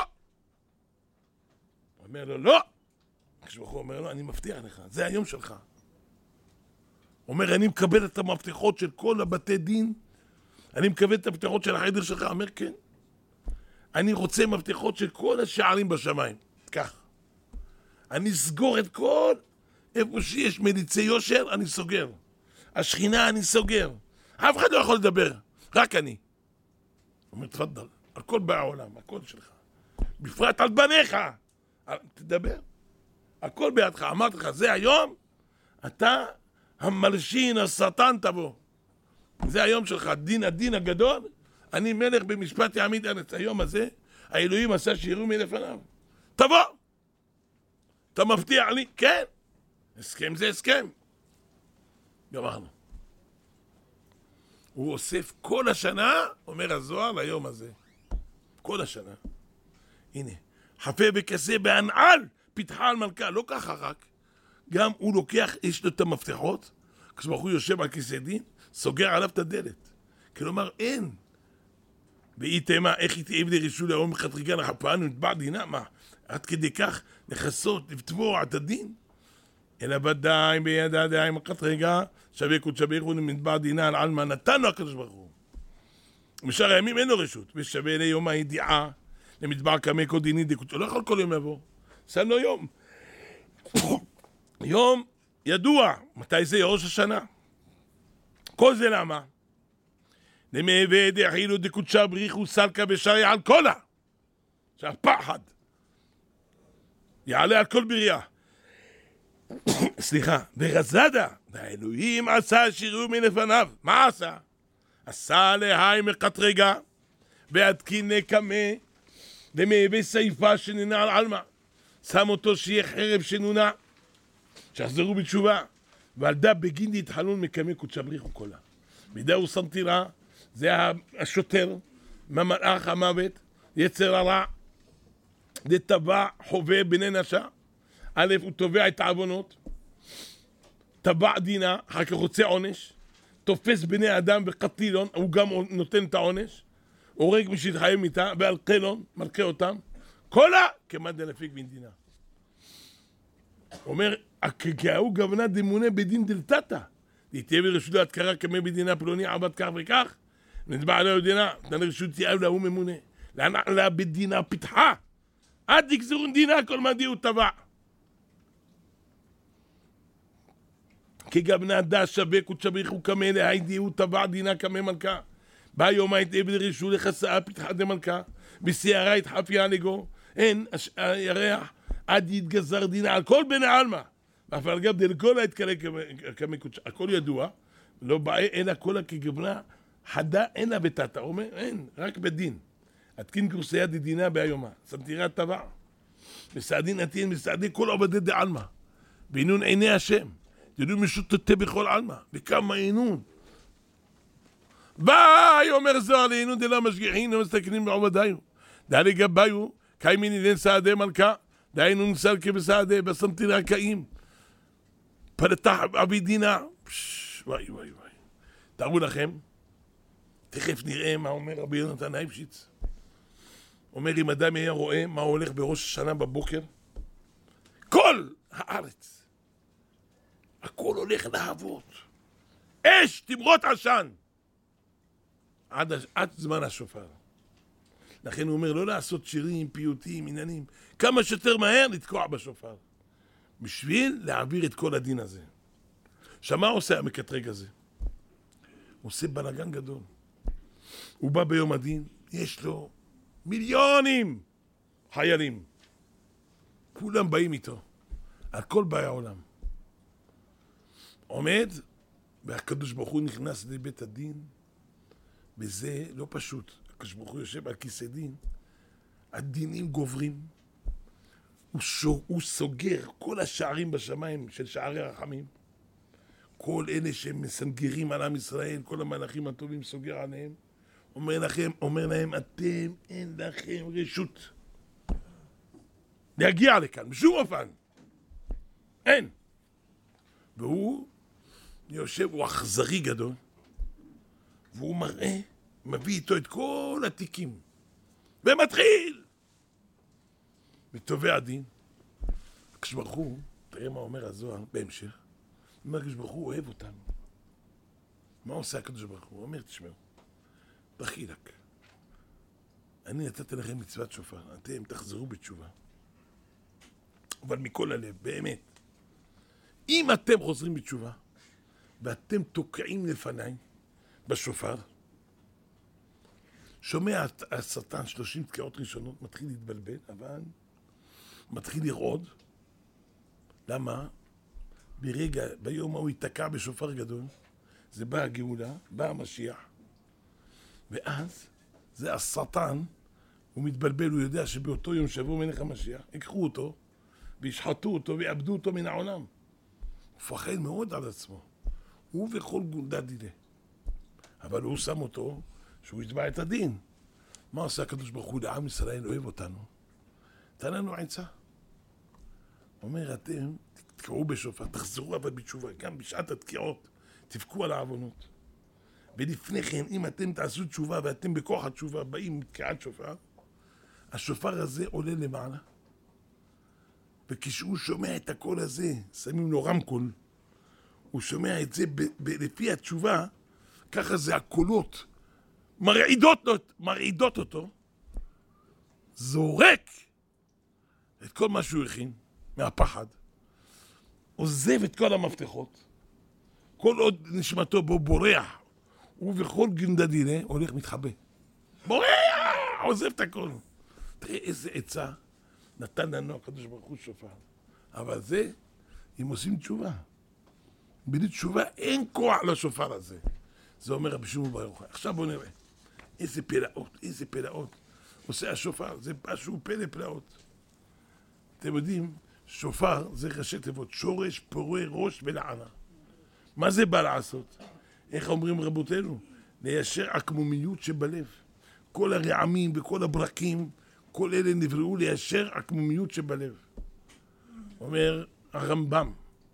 הוא אומר לו, לא! כשבחור אומר לו, אני מבטיח לך, זה היום שלך. הוא אומר, אני מקבל את המבטיחות של כל הבתי דין, אני מקבל את המבטיחות של החדר שלך. אומר, כן. אני רוצה מבטיחות של כל השערים בשמיים. כך. אני סגור את כל, איפה שיש מליצי יושר, אני סוגר. השכינה אני סוגר. אף אחד לא יכול לדבר, רק אני. הוא אומר, תפדל, הכל בעולם, הכל שלך. בפרט על בניך. תדבר. הכל בידך, אמרתי לך, זה היום, אתה המלשין, השטן תבוא. זה היום שלך, הדין הגדול, אני מלך במשפט יעמיד ארץ. היום הזה, האלוהים עשה שיראו מלפניו. תבוא! אתה מבטיח לי? כן. הסכם זה הסכם. גמרנו. הוא אוסף כל השנה, אומר הזוהר, ליום הזה. כל השנה. הנה, חפה בכסה בהנעל, פתחה על מלכה, לא ככה רק. גם הוא לוקח, יש לו את המפתחות, כשהוא יושב על כיסא דין, סוגר עליו את הדלת. כלומר, אין. ואיתמה, איך יתאב לרישול להום מחטריגה לחפאנו, נתבע דינה, מה? עד כדי כך לחסות, לתבוע את הדין? אלא ודאי בידע דעה עם החטריגה, שווה קודשא בריך הוא נתבע דינה על עלמא נתן לו הקדוש ברוך הוא. ומשאר הימים אין לו רשות, ושווה ליום הידיעה, למדבר קמא כל דיני דקודשא, לא יכול כל יום לבוא. שם לו יום. יום ידוע, מתי זה ראש השנה? כל זה למה? למעבד יחילו דקודשה בריחו סלקה בשרי על קולה. שהפחד יעלה על כל בריאה. סליחה, ורזדה, והאלוהים עשה שירו מלפניו. מה עשה? עשה להי מקטרגה, והתקין נקמה, ומהווה סייפה שננה על עלמה. שם אותו שיהיה חרב שנונה, שיחזרו בתשובה. ועל דה בגין להתחלון מקמה קודשה בריחו קולה. בידה הוא סנטירה, זה השוטר, ממלאך המוות, יצר הרע, זה טבע חווה בני נשה. א', הוא תובע את העוונות, טבע דינה, אחר כך רוצה עונש, תופס בני אדם וקטילון, הוא גם נותן את העונש, הורג מי שהתחיים איתה, ועל קלון, מלכה אותם, קולה כמד דלפיק במדינה. אומר, כהוא גוונה דמונה בדין דלתתה, תהיה ברשות להתקרה כמי בדינה פלוני עבד כך וכך, נתבע עליה דינה, תן רשות תהיה להוא ממונה, לענה לה בדינה פתחה, עד יגזרון דינה כל מדי הוא טבע. כגבנה דה שווה קודשה בריחו קמה להיידי הוא טבע דינה קמה מלכה. בא יום היית עבד רישו לחסאה פתחה דמלכה, בסיירה התחפיה לגו, אין הירח עד יתגזר דינה על כל בני עלמה. ואף על גב דלכל היתקלה כמה קודשה, הכל ידוע, לא בא אלא כל כגבנה חדה אין לה בתתה, אומר אין, רק בדין. התקין קורסיה דדינה ביומה, סמתירה טבע. מסעדין עתין מסעדי כל עובדי דעלמה. בעינון עיני השם. תדעו משוטטה בכל עלמה. וכמה עינון. ביי, אומר זוהר, לעינון דלה משגיחין ומסתכנים בעובדיו. דלי גביו, קיימין אילן סעדי מלכה. דהיינו נסלקה בסעדי, בסמתירה קאים. פלטח אבי דינה. וואי וואי וואי. תראו לכם. תכף נראה מה אומר רבי יונתן אייבשיץ. אומר אם אדם היה רואה מה הולך בראש השנה בבוקר, כל הארץ, הכל הולך להבות, אש, תמרות עשן, עד זמן השופר. לכן הוא אומר לא לעשות שירים, פיוטים, עניינים, כמה שיותר מהר לתקוע בשופר, בשביל להעביר את כל הדין הזה. שמה עושה המקטרג הזה? הוא עושה בלגן גדול. הוא בא ביום הדין, יש לו מיליונים חיילים. כולם באים איתו. על כל באי העולם. עומד, והקדוש ברוך הוא נכנס לבית הדין, וזה לא פשוט. הקדוש ברוך הוא יושב על כיסא דין, הדינים גוברים, הוא סוגר כל השערים בשמיים של שערי הרחמים. כל אלה שמסנגרים על עם ישראל, כל המלאכים הטובים סוגר עליהם. אומר להם, אתם אין לכם רשות להגיע לכאן, בשום אופן. אין. והוא יושב, הוא אכזרי גדול, והוא מראה, מביא איתו את כל התיקים, ומתחיל. ותובע דין. הקדוש ברוך הוא, תראה מה אומר הזוהר בהמשך, אומר הקדוש ברוך הוא אוהב אותנו. מה עושה הקדוש ברוך הוא? הוא אומר, תשמעו, דחילק, אני נתתי לכם מצוות שופר, אתם תחזרו בתשובה, אבל מכל הלב, באמת, אם אתם חוזרים בתשובה ואתם תוקעים לפניי בשופר, שומע השטן 30 תקיעות ראשונות, מתחיל להתבלבל, אבל מתחיל לרעוד. למה? ברגע, ביום הוא ייתקע בשופר גדול, זה בא הגאולה, בא המשיח, ואז זה השטן, הוא מתבלבל, הוא יודע שבאותו יום שבוא מלך המשיח, יקחו אותו וישחטו אותו ויאבדו אותו מן העולם. הוא מפחד מאוד על עצמו, הוא וכל גולדה דילה. אבל הוא שם אותו שהוא יתבע את הדין. מה עושה הקדוש ברוך הוא? לעם ישראל אוהב אותנו, תן לנו עצה. אומר, אתם תתקעו בשופר, תחזרו אבל בתשובה, גם בשעת התקיעות תבכו על העוונות. ולפני כן, אם אתם תעשו תשובה ואתם בכוח התשובה באים מתקיעת שופר, השופר הזה עולה למעלה, וכשהוא שומע את הקול הזה, שמים לו רמקול, הוא שומע את זה לפי התשובה, ככה זה הקולות מרעידות אותו, זורק את כל מה שהוא הכין מהפחד, עוזב את כל המפתחות, כל עוד נשמתו בו בורח, הוא וכל גנדדינה הולך מתחבא. בורח! עוזב את הכל. תראה איזה עצה נתן לנו הקדוש ברוך הוא שופר. אבל זה, אם עושים תשובה. בלי תשובה אין כוח לשופר הזה. זה אומר רבי שמעון בר יוחאי. עכשיו בואו נראה. איזה פלאות, איזה פלאות. עושה השופר, זה משהו פלא פלאות. אתם יודעים, שופר זה ראשי תיבות, שורש, פורה, ראש ולענה. מה זה בא לעשות? איך אומרים רבותינו? ליישר עקמומיות שבלב. כל הרעמים וכל הברקים, כל אלה נבראו ליישר עקמומיות שבלב. אומר הרמב"ם,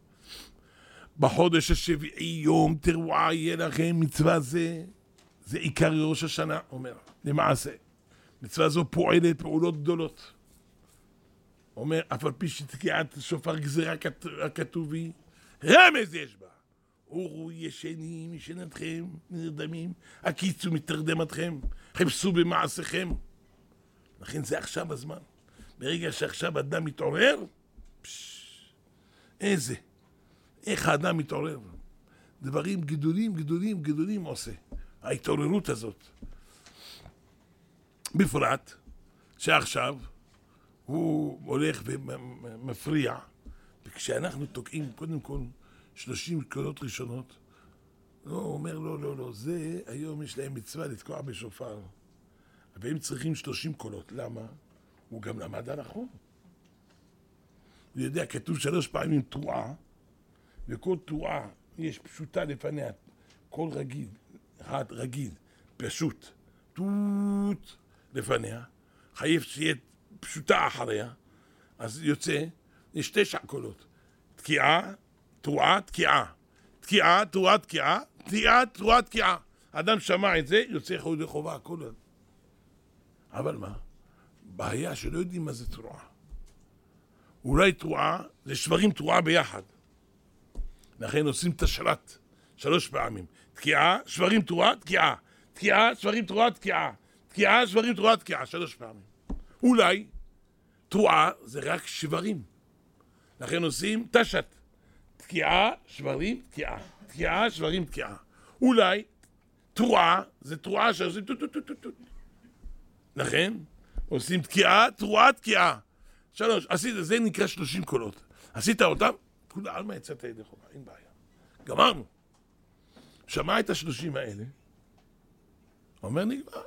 בחודש השביעי יום תרועה יהיה לכם מצווה זה עיקר ראש השנה, אומר. למעשה, מצווה זו פועלת פעולות גדולות. אומר, אף על פי שתקיעת שופר גזירה הכתובי, רמז יש בה. אורו ישנים משנתכם, נרדמים, הקיצו מתרדמתכם, חפשו במעשיכם. לכן זה עכשיו הזמן. ברגע שעכשיו אדם מתעורר, איזה, איך האדם מתעורר. דברים גדולים, גדולים, גדולים עושה. ההתעוררות הזאת. בפרט שעכשיו הוא הולך ומפריע, וכשאנחנו תוקעים קודם כל 30 קולות ראשונות, הוא אומר לא, זה היום יש להם מצווה לתקוע בשופר, והם צריכים 30 קולות. למה? הוא גם למד הנכון. הוא יודע, כתוב 3 פעמים תרועה, וכל תרועה יש פשוטה לפניה, כל רגיל, אחד רגיל, פשוט, תות לפניה, חייב שיהיה פשוטה אחריה, אז יוצא, יש 9 קולות. תקיעה, תרועה, תקיעה. תקיעה, תרועה, תקיעה. תקיעה, תרועה, תקיעה. אדם שמע את זה, יוצא ידי חובה, הכל. אבל מה? בעיה שלא יודעים מה זה תרועה. אולי תרועה, זה שברים תרועה ביחד. לכן עושים את השרת 3 פעמים. תקיעה, שברים תרועה, תקיעה. תקיעה, שברים תרועה, תקיעה. תקיעה, שברים תרועה, תקיעה. 3 פעמים. אולי תרועה זה רק שברים. לכן עושים תשת. תקיעה, שברים, תקיעה. תקיעה, שברים, תקיעה. אולי תרועה זה תרועה שעושים טוט. לכן עושים תקיעה, תרועה, תקיעה. 3. עשית, זה נקרא 30 קולות. עשית אותם, כולה על מה יצאת ידי חובה, אין בעיה. גמרנו. שמע את 30 האלה, אומר נגמר.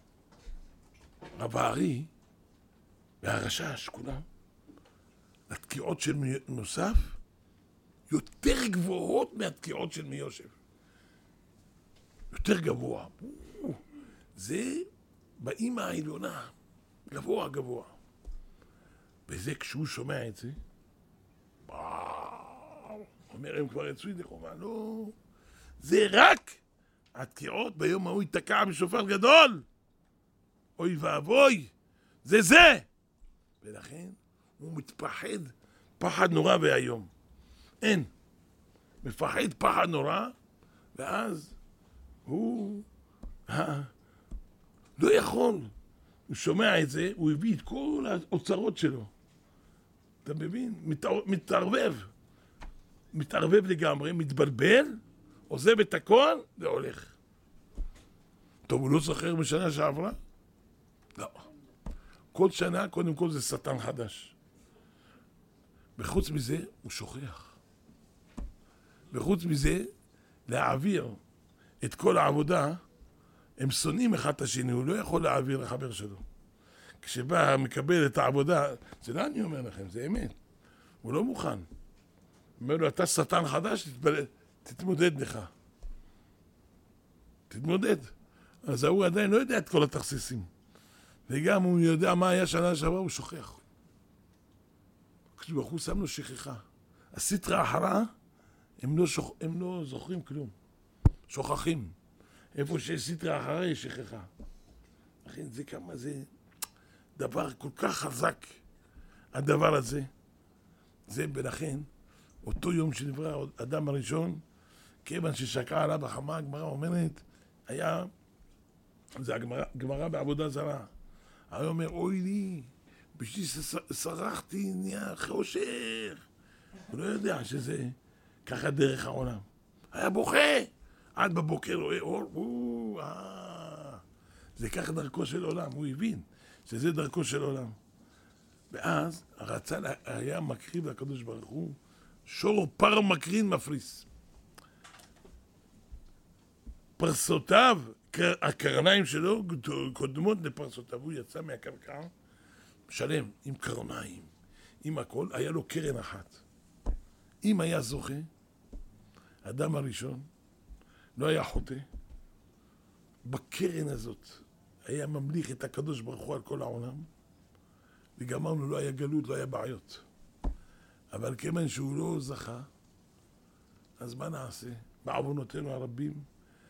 רב הארי והרשש, כולם, התקיעות של נוסף יותר גבוהות מהתקיעות של מיושב. יותר גבוה. זה באמא העליונה. גבוה. וזה כשהוא שומע את זה, אומר, הם כבר יצאו ידי חובה. לא, זה רק התקיעות ביום ההוא ייתקע בשופר גדול. אוי ואבוי, זה. ולכן הוא מתפחד פחד נורא והיום. אין. מפחד פחד נורא, ואז הוא לא יכול. הוא שומע את זה, הוא הביא את כל האוצרות שלו. אתה מבין? מתערבב לגמרי, מתבלבל, עוזב את הכל והולך. טוב, הוא לא זוכר בשנה שעברה? לא. כל שנה, קודם כל זה שטן חדש. וחוץ מזה, הוא שוכח. וחוץ מזה, להעביר את כל העבודה, הם שונאים אחד את השני, הוא לא יכול להעביר לחבר שלו. כשבא מקבל את העבודה, זה לא אני אומר לכם, זה אמת. הוא לא מוכן. אומר לו, אתה שטן חדש, תתמודד לך. תתמודד. אז הוא עדיין לא יודע את כל התכסיסים. וגם הוא יודע מה היה שנה שעברה, הוא שוכח. כשהוא שם לו שכחה. הסטרה אחרה, הם לא זוכרים כלום. שוכחים. איפה שיש סטרה אחרה, יש שכחה. לכן זה כמה זה דבר כל כך חזק, הדבר הזה. זה ולכן, אותו יום שנברא האדם הראשון, כיוון ששקעה עליו החמה, הגמרא אומרת, היה, זה הגמרא בעבודה זרה. היה אומר, אוי לי, בשביל שסרחתי נהיה חושך. הוא לא יודע שזה ככה דרך העולם. היה בוכה. עד בבוקר רואה אור, זה כך דרכו של עולם, הוא הבין שזה דרכו של עולם. ואז היה מקריב לקדוש ברוך הוא, שור פר מקרין מפריס. פרסותיו, הקרניים שלו קודמות לפרסותיו, הוא יצא מהקרקע שלם, עם קרניים, עם הכל, היה לו קרן אחת. אם היה זוכה, האדם הראשון, לא היה חוטא, בקרן הזאת היה ממליך את הקדוש ברוך הוא על כל העולם, וגמרנו, לא היה גלות, לא היה בעיות. אבל כיוון שהוא לא זכה, אז מה נעשה? בעוונותינו הרבים,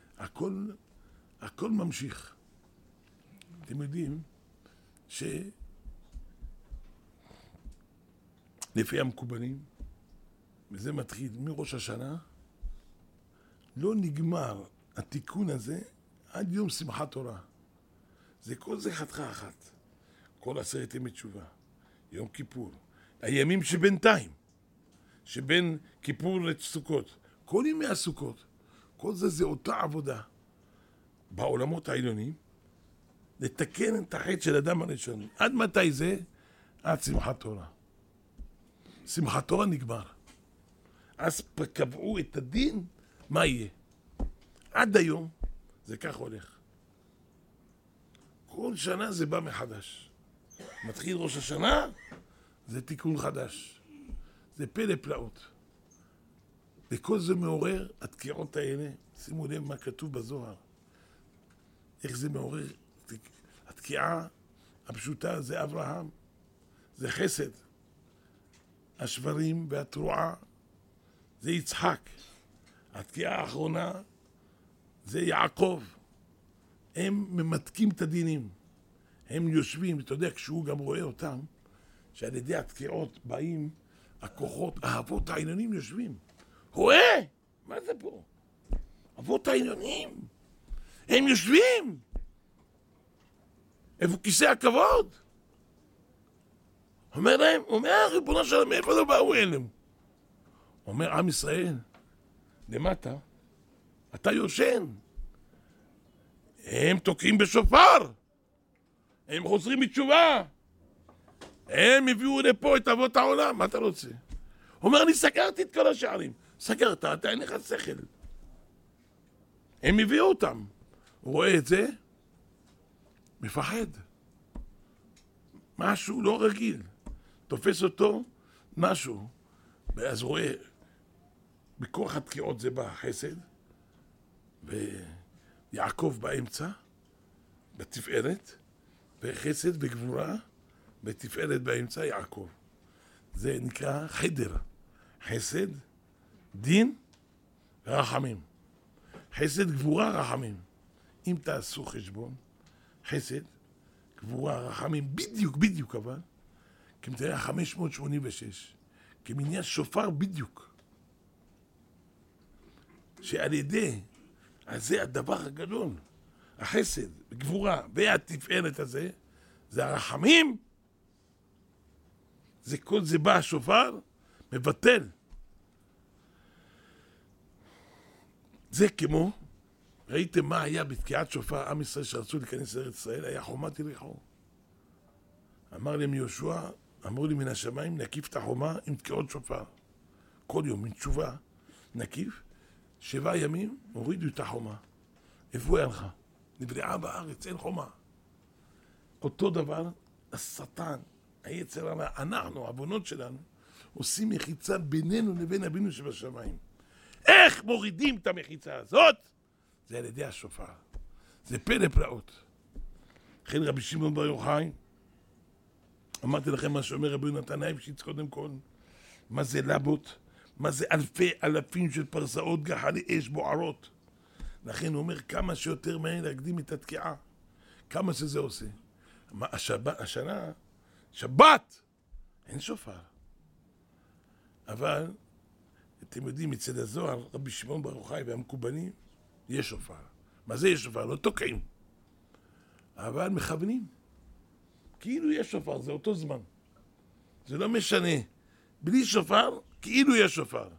הכל ממשיך. אתם יודעים שלפי המקובלים, וזה מתחיל מראש השנה, לא נגמר התיקון הזה עד יום שמחת תורה. כל זה חתיכה אחת. כל 10 ימי תשובה, יום כיפור, הימים שבינתיים, שבין כיפור לסוכות, כל ימי הסוכות, כל זה אותה עבודה. בעולמות העליונים, לתקן את החטא של אדם הראשון. עד מתי זה? עד שמחת תורה. שמחת תורה נגמר. אז קבעו את הדין, מה יהיה? עד היום, זה כך הולך. כל שנה זה בא מחדש. מתחיל ראש השנה, זה תיקון חדש. זה פלא פלאות. וכל זה מעורר, התקיעות האלה, שימו לב מה כתוב בזוהר. איך זה מעורר, התקיעה הפשוטה זה אברהם, זה חסד. השברים והתרועה זה יצחק. התקיעה האחרונה זה יעקב. הם ממתקים את הדינים. הם יושבים, אתה יודע, כשהוא גם רואה אותם, שעל ידי התקיעות באים הכוחות, האבות העליונים יושבים. רואה? מה זה פה? אבות העליונים. הם יושבים. איפה כיסא הכבוד? אומר להם, ריבונו של עולם, איפה לא באו אליהם? אומר עם ישראל, למטה, אתה יושן. הם תוקעים בשופר. הם חוזרים בתשובה. הם הביאו לפה את אבות העולם, מה אתה רוצה? אומר, אני סגרתי את כל השערים. סגרת, אתה אין לך שכל. הם הביאו אותם. הוא רואה את זה, מפחד. משהו לא רגיל. תופס אותו, משהו. ואז רואה, בכוח התקיעות זה בא חסד, ויעקב באמצע, בתפארת, וחסד וגבורה, בתפארת באמצע יעקב. זה נקרא חדר. חסד, דין, רחמים. חסד, גבורה, רחמים. אם תעשו חשבון, חסד, גבורה, רחמים, בדיוק אבל, כמתראה 586, כמניין שופר בדיוק. שעל ידי, אז זה הדבר הגדול, החסד, גבורה, והתפארת הזה, זה הרחמים, זה כל זה בא השופר, מבטל. זה כמו, ראיתם מה היה בתקיעת שופר, עם ישראל שרצו להיכנס לארץ ישראל, היה חומת יריחו. אמר להם יהושע, אמרו לי מן השמיים, נקיף את החומה עם תקיעות שופר. כל יום, עם תשובה, נקיף, 7 ימים, הורידו את החומה. איפה היה לך? נבראה בארץ, אין חומה. אותו דבר, השטן, היצר הרע, אנחנו, העוונות שלנו, עושים מחיצה בינינו לבין אבינו שבשמיים. איך מורידים את המחיצה הזאת? זה על ידי השופר. זה פלא פלאות. לכן רבי שמעון בר יוחאי, אמרתי לכם מה שאומר רבי יונתן אייבשיץ קודם כל, מה זה לבות, מה זה אלפים של פרסאות גחלי אש בוערות. לכן הוא אומר כמה שיותר מהר להקדים את התקיעה, כמה שזה עושה. השנה, שבת, אין שופר. אבל, אתם יודעים, אצל הזוהר, רבי שמעון בר יוחאי והמקובלים, יש שופר. מה זה יש שופר? לא תוקעים. אבל מכוונים. כאילו יש שופר, זה אותו זמן. זה לא משנה. בלי שופר, כאילו יש שופר.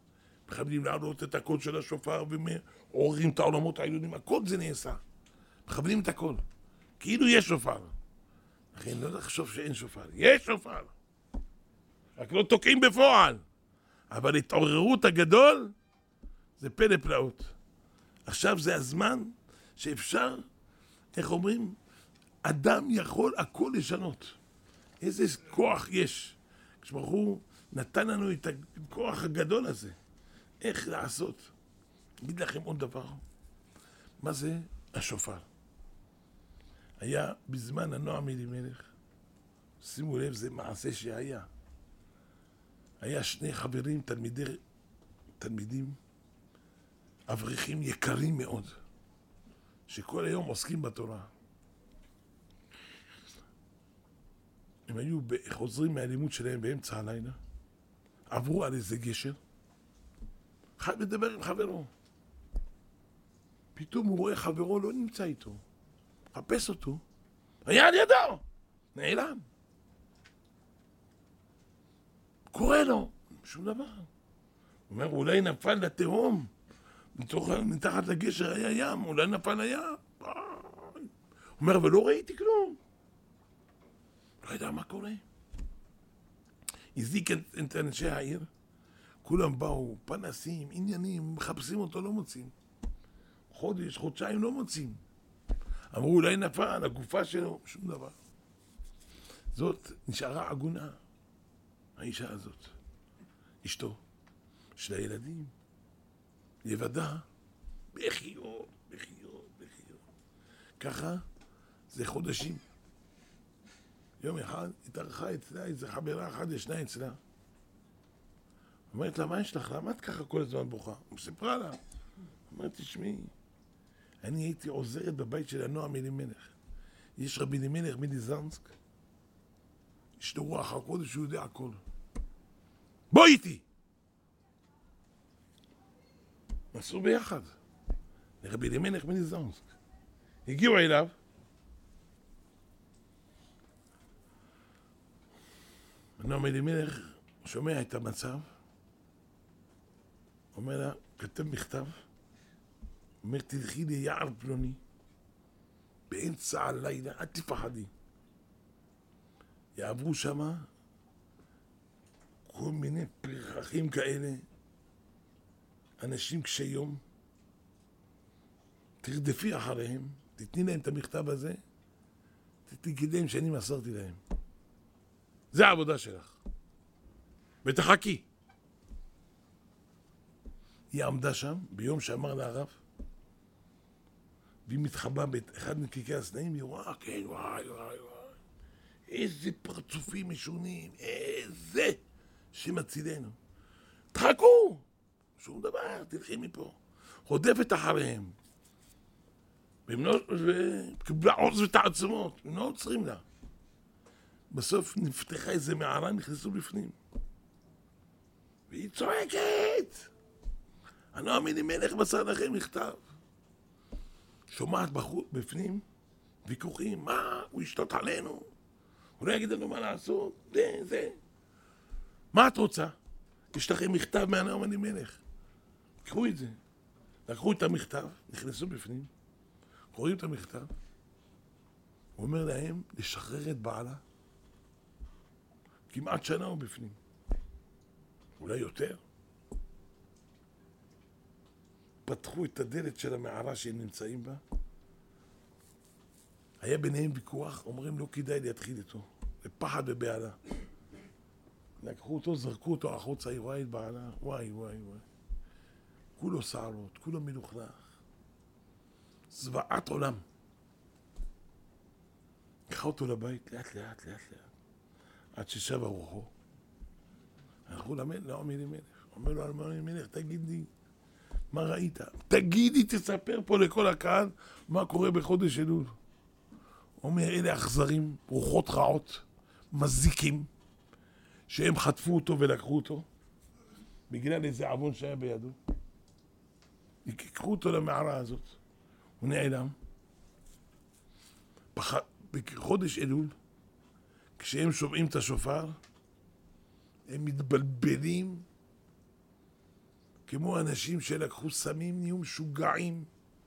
מכבדים להעלות את הקול של השופר ועוררים את העולמות העליונים, הכל זה נעשה. מכבדים את הכל. כאילו יש שופר. לכן לא לחשוב שאין שופר. יש שופר. רק לא תוקעים בפועל. אבל התעוררות הגדול זה פלא פלאות. עכשיו זה הזמן שאפשר, איך אומרים, אדם יכול הכל לשנות. איזה כוח יש. כשברוך הוא נתן לנו את הכוח הגדול הזה. איך לעשות? אגיד לכם עוד דבר. מה זה השופר? היה בזמן הנועם אלימלך, שימו לב, זה מעשה שהיה. היה שני חברים, תלמידים, אברכים יקרים מאוד, שכל היום עוסקים בתורה. הם היו חוזרים מהלימוד שלהם באמצע הלילה, עברו על איזה גשר, אחד מדבר עם חברו. פתאום הוא רואה חברו לא נמצא איתו. חפש אותו. היה על ידו. נעלם. קורא לו. שום דבר. הוא אומר, אולי נפל לתהום. מתחת לגשר היה ים. אולי נפל לים. הוא אומר, אבל לא ראיתי כלום. לא יודע מה קורה. הזיק את אנשי העיר. כולם באו, פנסים, עניינים, מחפשים אותו, לא מוצאים. חודש, חודשיים לא מוצאים. אמרו, אולי נפל, הגופה שלו, שום דבר. זאת נשארה עגונה, האישה הזאת. אשתו, של הילדים, לבדה, בחיות. ככה זה חודשים. יום אחד התארחה אצלה איזו חברה אחת ישנה אצלה. אומרת לה, מה יש לך? למה את ככה כל הזמן בוכה? הוא סיפרה לה. אומרת, תשמעי, אני הייתי עוזרת בבית של הנועם אלימלך. יש רבי אלימלך מליזנסק, יש לו רוח הקודש שהוא יודע הכל. בוא איתי! נסעו ביחד לרבי אלימלך מליזנסק. הגיעו אליו, הנועם אלימלך שומע את המצב, אומר לה, כתב מכתב, אומר, תלכי ליער פלוני, באמצע הלילה, אל תפחדי. יעברו שמה כל מיני פרחים כאלה, אנשים קשי יום, תרדפי אחריהם, תתני להם את המכתב הזה, תגידי להם שאני מסרתי להם. זה העבודה שלך. ותחכי. היא עמדה שם ביום שאמר לה הרב, והיא מתחבאה באחד מקיקי הסנאים, היא רואה, כן, וואי, איזה פרצופים משונים, איזה שמצילנו. תחכו! שום דבר, תלכי מפה. חודפת אחריהם. וקיבלה עוז ותעצומות, הם לא עוצרים לה. בסוף נפתחה איזה מערה, נכנסו בפנים. והיא צועקת! הנועם אלימלך מסר לכם מכתב. שומעת בפנים ויכוחים, מה? הוא ישתות עלינו? הוא לא יגיד לנו מה לעשות? זה. מה את רוצה? יש לכם מכתב מהנועם אלימלך. קחו את זה. לקחו את המכתב, נכנסו בפנים, קוראים את המכתב, הוא אומר להם לשחרר את בעלה. כמעט שנה הוא בפנים. אולי יותר. פתחו את הדלת של המערה שהם נמצאים בה. היה ביניהם ויכוח, אומרים לא כדאי להתחיל איתו. בפחד ובעלה. לקחו אותו, זרקו אותו החוצה, היא רואה את בעלה, וואי. כולו שערות, כולו מלוכלך. זוועת עולם. לקחה אותו לבית, לאט. עד ששב רוחו. הלכו לנועם אלימלך. אומר לו, הנועם אלימלך, תגיד לי, מה ראית? תגידי, תספר פה לכל הקהל מה קורה בחודש אלול. אומר, אלה אכזרים, רוחות רעות, מזיקים, שהם חטפו אותו ולקחו אותו, בגלל איזה עוון שהיה בידו. יקחו אותו למערה הזאת. הוא נעלם. בחודש אלול, כשהם שומעים את השופר, הם מתבלבלים כמו אנשים שלקחו סמים, נהיו משוגעים.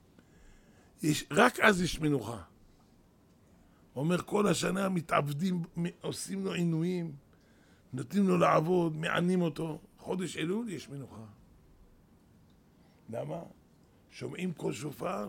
רק אז יש מנוחה. אומר, כל השנה מתעבדים, עושים לו עינויים, נותנים לו לעבוד, מענים אותו. חודש אלול יש מנוחה. למה? שומעים כל שופר,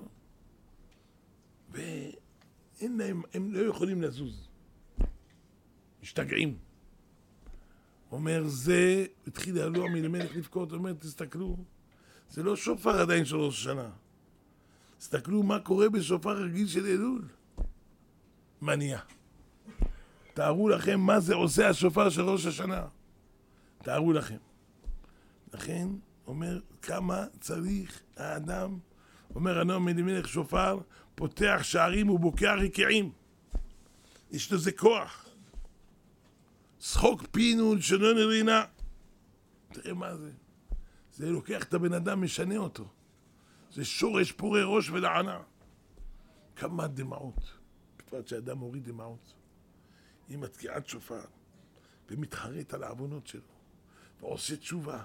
ואין להם, הם לא יכולים לזוז. משתגעים. אומר, זה, התחיל לעלוע מלמלך לבכות, אומר, תסתכלו, זה לא שופר עדיין של ראש השנה. תסתכלו מה קורה בשופר רגיל של אלול. מניע. תארו לכם מה זה עושה השופר של ראש השנה. תארו לכם. לכן, אומר, כמה צריך האדם, אומר הנועם מלמלך שופר, פותח שערים ובוקע רקיעים. יש לזה כוח. שחוק פינו שלא נרינה. תראה מה זה. זה לוקח את הבן אדם, משנה אותו. זה שורש פורה ראש ולענה. כמה דמעות. בפרט שאדם מוריד דמעות. עם התקיעת שופר. ומתחרט על העוונות שלו. ועושה תשובה.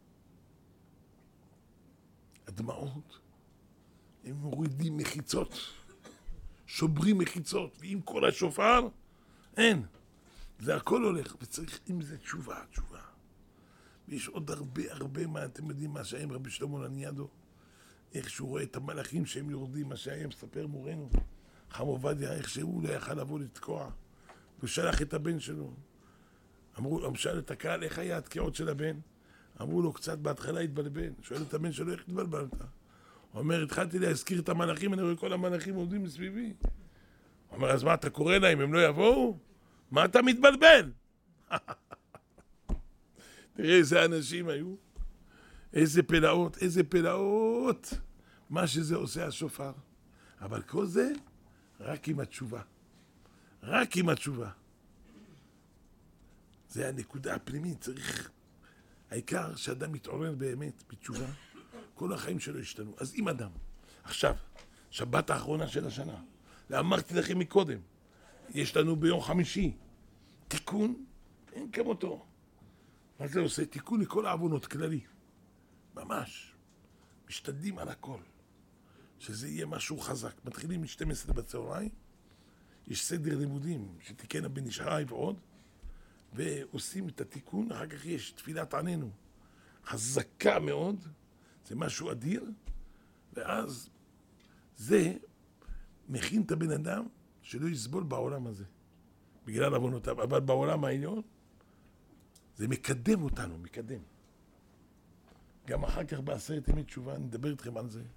הדמעות הם מורידים מחיצות. שוברים מחיצות. ועם כל השופר אין. זה הכל הולך. וצריך עם זה תשובה. ויש עוד הרבה מה, אתם יודעים מה שהיה עם רבי שלמה לניאדו, איך שהוא רואה את המלאכים שהם יורדים, מה שהיה מספר מורנו חם עובדיה, איך שהוא לא יכל לבוא לתקוע, הוא שלח את הבן שלו. אמרו לו, שאל את הקהל, איך היה התקיעות של הבן? אמרו לו, קצת בהתחלה התבלבל. שואל את הבן שלו, איך התבלבלת? הוא אומר, התחלתי להזכיר את המלאכים, אני רואה כל המלאכים עומדים מסביבי. הוא אומר, אז מה אתה קורא להם, הם לא יבואו? מה אתה מתבלבל? תראה איזה אנשים היו, איזה פלאות, מה שזה עושה השופר. אבל כל זה רק עם התשובה. זה הנקודה הפנימית, צריך, העיקר שאדם מתעורר באמת בתשובה, כל החיים שלו ישתנו. אז אם אדם, עכשיו, שבת האחרונה של השנה, ואמרתי לכם מקודם, יש לנו ביום חמישי, תיקון, אין כמותו. מה זה עושה? תיקון לכל העוונות כללי. ממש. משתדלים על הכל. שזה יהיה משהו חזק. מתחילים מ-12 בצהריים, יש סדר לימודים שתיקן הבן איש חי ועוד, ועושים את התיקון, אחר כך יש תפילת עננו. חזקה מאוד, זה משהו אדיר, ואז זה מכין את הבן אדם שלא יסבול בעולם הזה, בגלל עוונותיו, אבל בעולם העליון, זה מקדם אותנו, מקדם. גם אחר כך בעשרת ימי תשובה, אני אדבר איתכם על זה,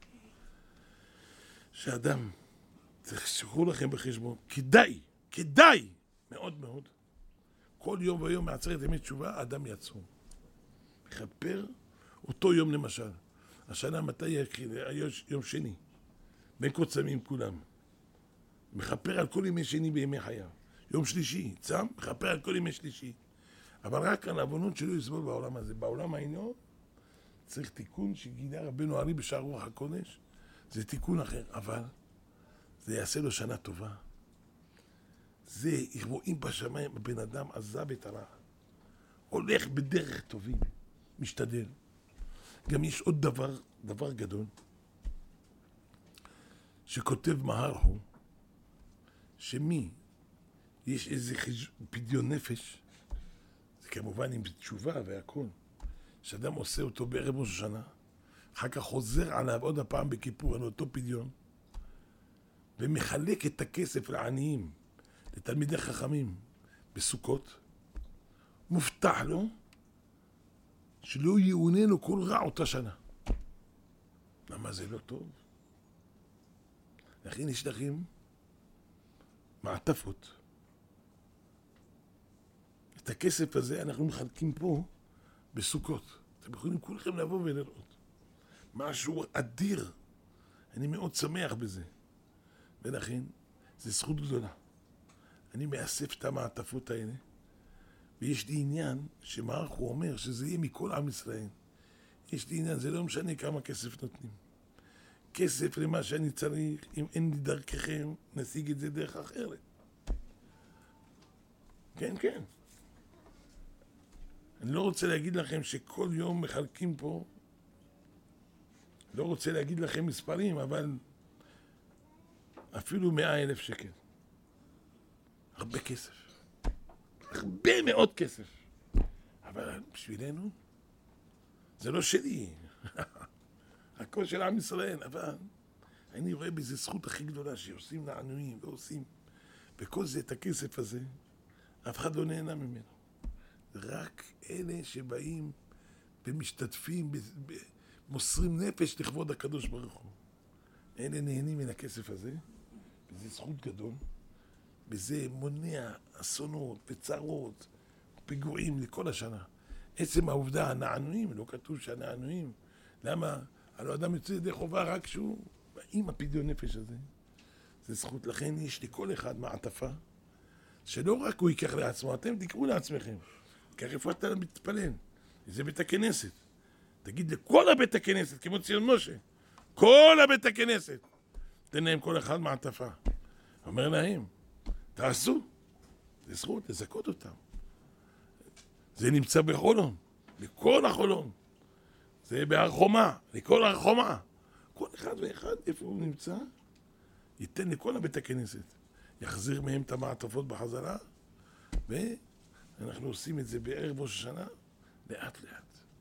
שאדם, תשכחו לכם בחשבון, כדאי, מאוד מאוד, כל יום ויום מעצרת ימי תשובה, האדם יצום. מכפר אותו יום למשל. השנה מתי יום שני, בין קוצמים כולם. מכפר על כל ימי שני בימי חייו. יום שלישי, צם, מכפר על כל ימי שלישי. אבל רק על העוונות שלא יסבול בעולם הזה. בעולם העליון צריך תיקון שגילה רבנו ארי בשער רוח הקודש. זה תיקון אחר, אבל זה יעשה לו שנה טובה. זה, רואים בשמיים, הבן אדם עזב את הרע. הולך בדרך טובים, משתדל. גם יש עוד דבר גדול, שכותב מהרחו, שמי יש איזה פדיון נפש, זה כמובן עם תשובה והכל, שאדם עושה אותו בערב ראש השנה, אחר כך חוזר עליו עוד הפעם בכיפור על אותו פדיון, ומחלק את הכסף לעניים, לתלמידי חכמים בסוכות, מובטח לו שלא יאונה לו כל רע אותה שנה. למה זה לא טוב? לכן יש לכם מעטפות. את הכסף הזה אנחנו מחלקים פה בסוכות. אתם יכולים כולכם לבוא ולראות. משהו אדיר. אני מאוד שמח בזה. ולכן, זה זכות גדולה. אני מאסף את המעטפות האלה, ויש לי עניין שמערך הוא אומר שזה יהיה מכל עם ישראל. יש לי עניין, זה לא משנה כמה כסף נותנים. כסף למה שאני צריך, אם אין לי דרככם, נשיג את זה דרך אחרת. כן. אני לא רוצה להגיד לכם שכל יום מחלקים פה לא רוצה להגיד לכם מספרים, אבל אפילו 100,000 שקל. הרבה כסף. הרבה מאוד כסף. אבל בשבילנו, זה לא שלי. הכל של עם ישראל, אבל אני רואה בזה זכות הכי גדולה שעושים לענויים ועושים. וכל זה, את הכסף הזה, אף אחד לא נהנה ממנו. רק אלה שבאים ומשתתפים, מוסרים נפש לכבוד הקדוש ברוך הוא. אלה נהנים מן הכסף הזה, וזה זכות גדול. וזה מונע אסונות וצרות, פיגועים לכל השנה. עצם העובדה, הנענועים, לא כתוב שהנענועים. למה? הלוא אדם יוצא ידי חובה רק כשהוא עם הפדיון נפש הזה. זה זכות. לכן יש לכל אחד מעטפה, שלא רק הוא ייקח לעצמו, אתם תקראו לעצמכם. כך איפה אתה מתפלל? זה בית הכנסת. תגיד לכל הבית הכנסת, כמו ציון משה, כל הבית הכנסת, תן להם כל אחד מעטפה. אומר להם, תעשו. זה זכות, לזכות אותם. זה נמצא בחולון, לכל החולון. זה בהר חומה, לכל הר חומה. כל אחד ואחד, איפה הוא נמצא, ייתן לכל הבית הכנסת. יחזיר מהם את המעטפות בחזרה, ואנחנו עושים את זה בערב ראש השנה, לאט לאט.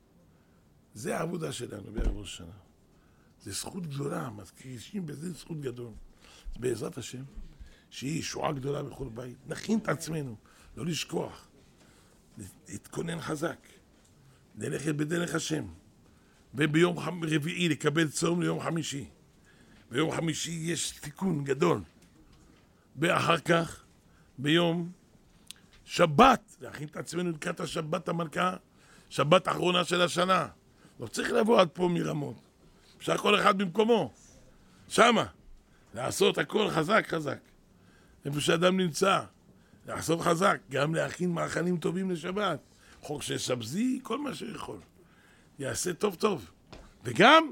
זה העבודה שלנו בערב ראש השנה. זה זכות גדולה, מזכירים בזה זכות גדול. אז בעזרת השם, שהיא ישועה גדולה בכל בית. נכין את עצמנו, לא לשכוח. להתכונן חזק. ללכת בדרך השם. וביום רביעי לקבל צום ליום חמישי. ביום חמישי יש תיקון גדול. ואחר כך, ביום שבת, להכין את עצמנו לקראת השבת המלכה, שבת האחרונה של השנה. לא צריך לבוא עד פה מרמות. אפשר כל אחד במקומו. שמה. לעשות הכל חזק חזק. איפה שאדם נמצא. לעשות חזק. גם להכין מאכלים טובים לשבת. חוק של שבזי, כל מה שיכול. יעשה טוב טוב. וגם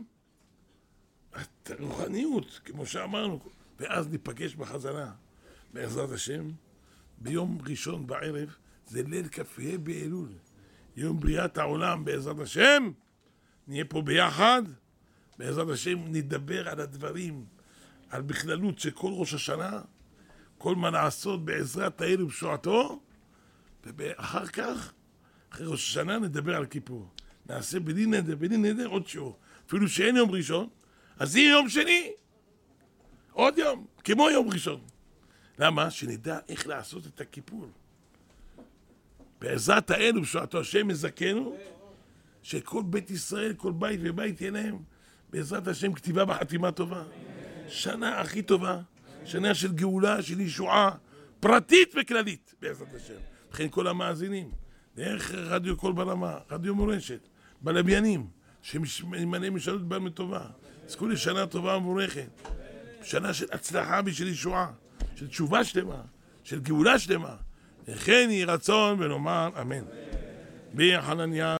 הרוחניות, כמו שאמרנו. ואז ניפגש בחזרה. בעזרת השם, ביום ראשון בערב, זה ליל כ"ה באלול. יום בריאת העולם, בעזרת השם. נהיה פה ביחד. בעזרת השם נדבר על הדברים, על בכללות של כל ראש השנה, כל מה לעשות בעזרת האל ובשועתו, ואחר כך, אחרי ראש השנה, נדבר על כיפור. נעשה בלי נדר עוד שיעור. אפילו שאין יום ראשון, אז יהיה יום שני. עוד יום, כמו יום ראשון. למה? שנדע איך לעשות את הכיפור. בעזרת האל ובשועתו, השם יזכנו, שכל בית ישראל, כל בית ובית יהיה להם, בעזרת השם כתיבה בחתימה טובה. שנה הכי טובה, שנה של גאולה, של ישועה, פרטית וכללית, בעזרת השם. לכן כל המאזינים, דרך רדיו קול ברמה, רדיו מורשת, בלוויינים, שממלא משאלות בהם טובה. זכו לי שנה טובה ומבורכת. שנה של הצלחה ושל ישועה, של תשובה שלמה, של גאולה שלמה. לכן יהי רצון ונאמר אמן. בי חנניה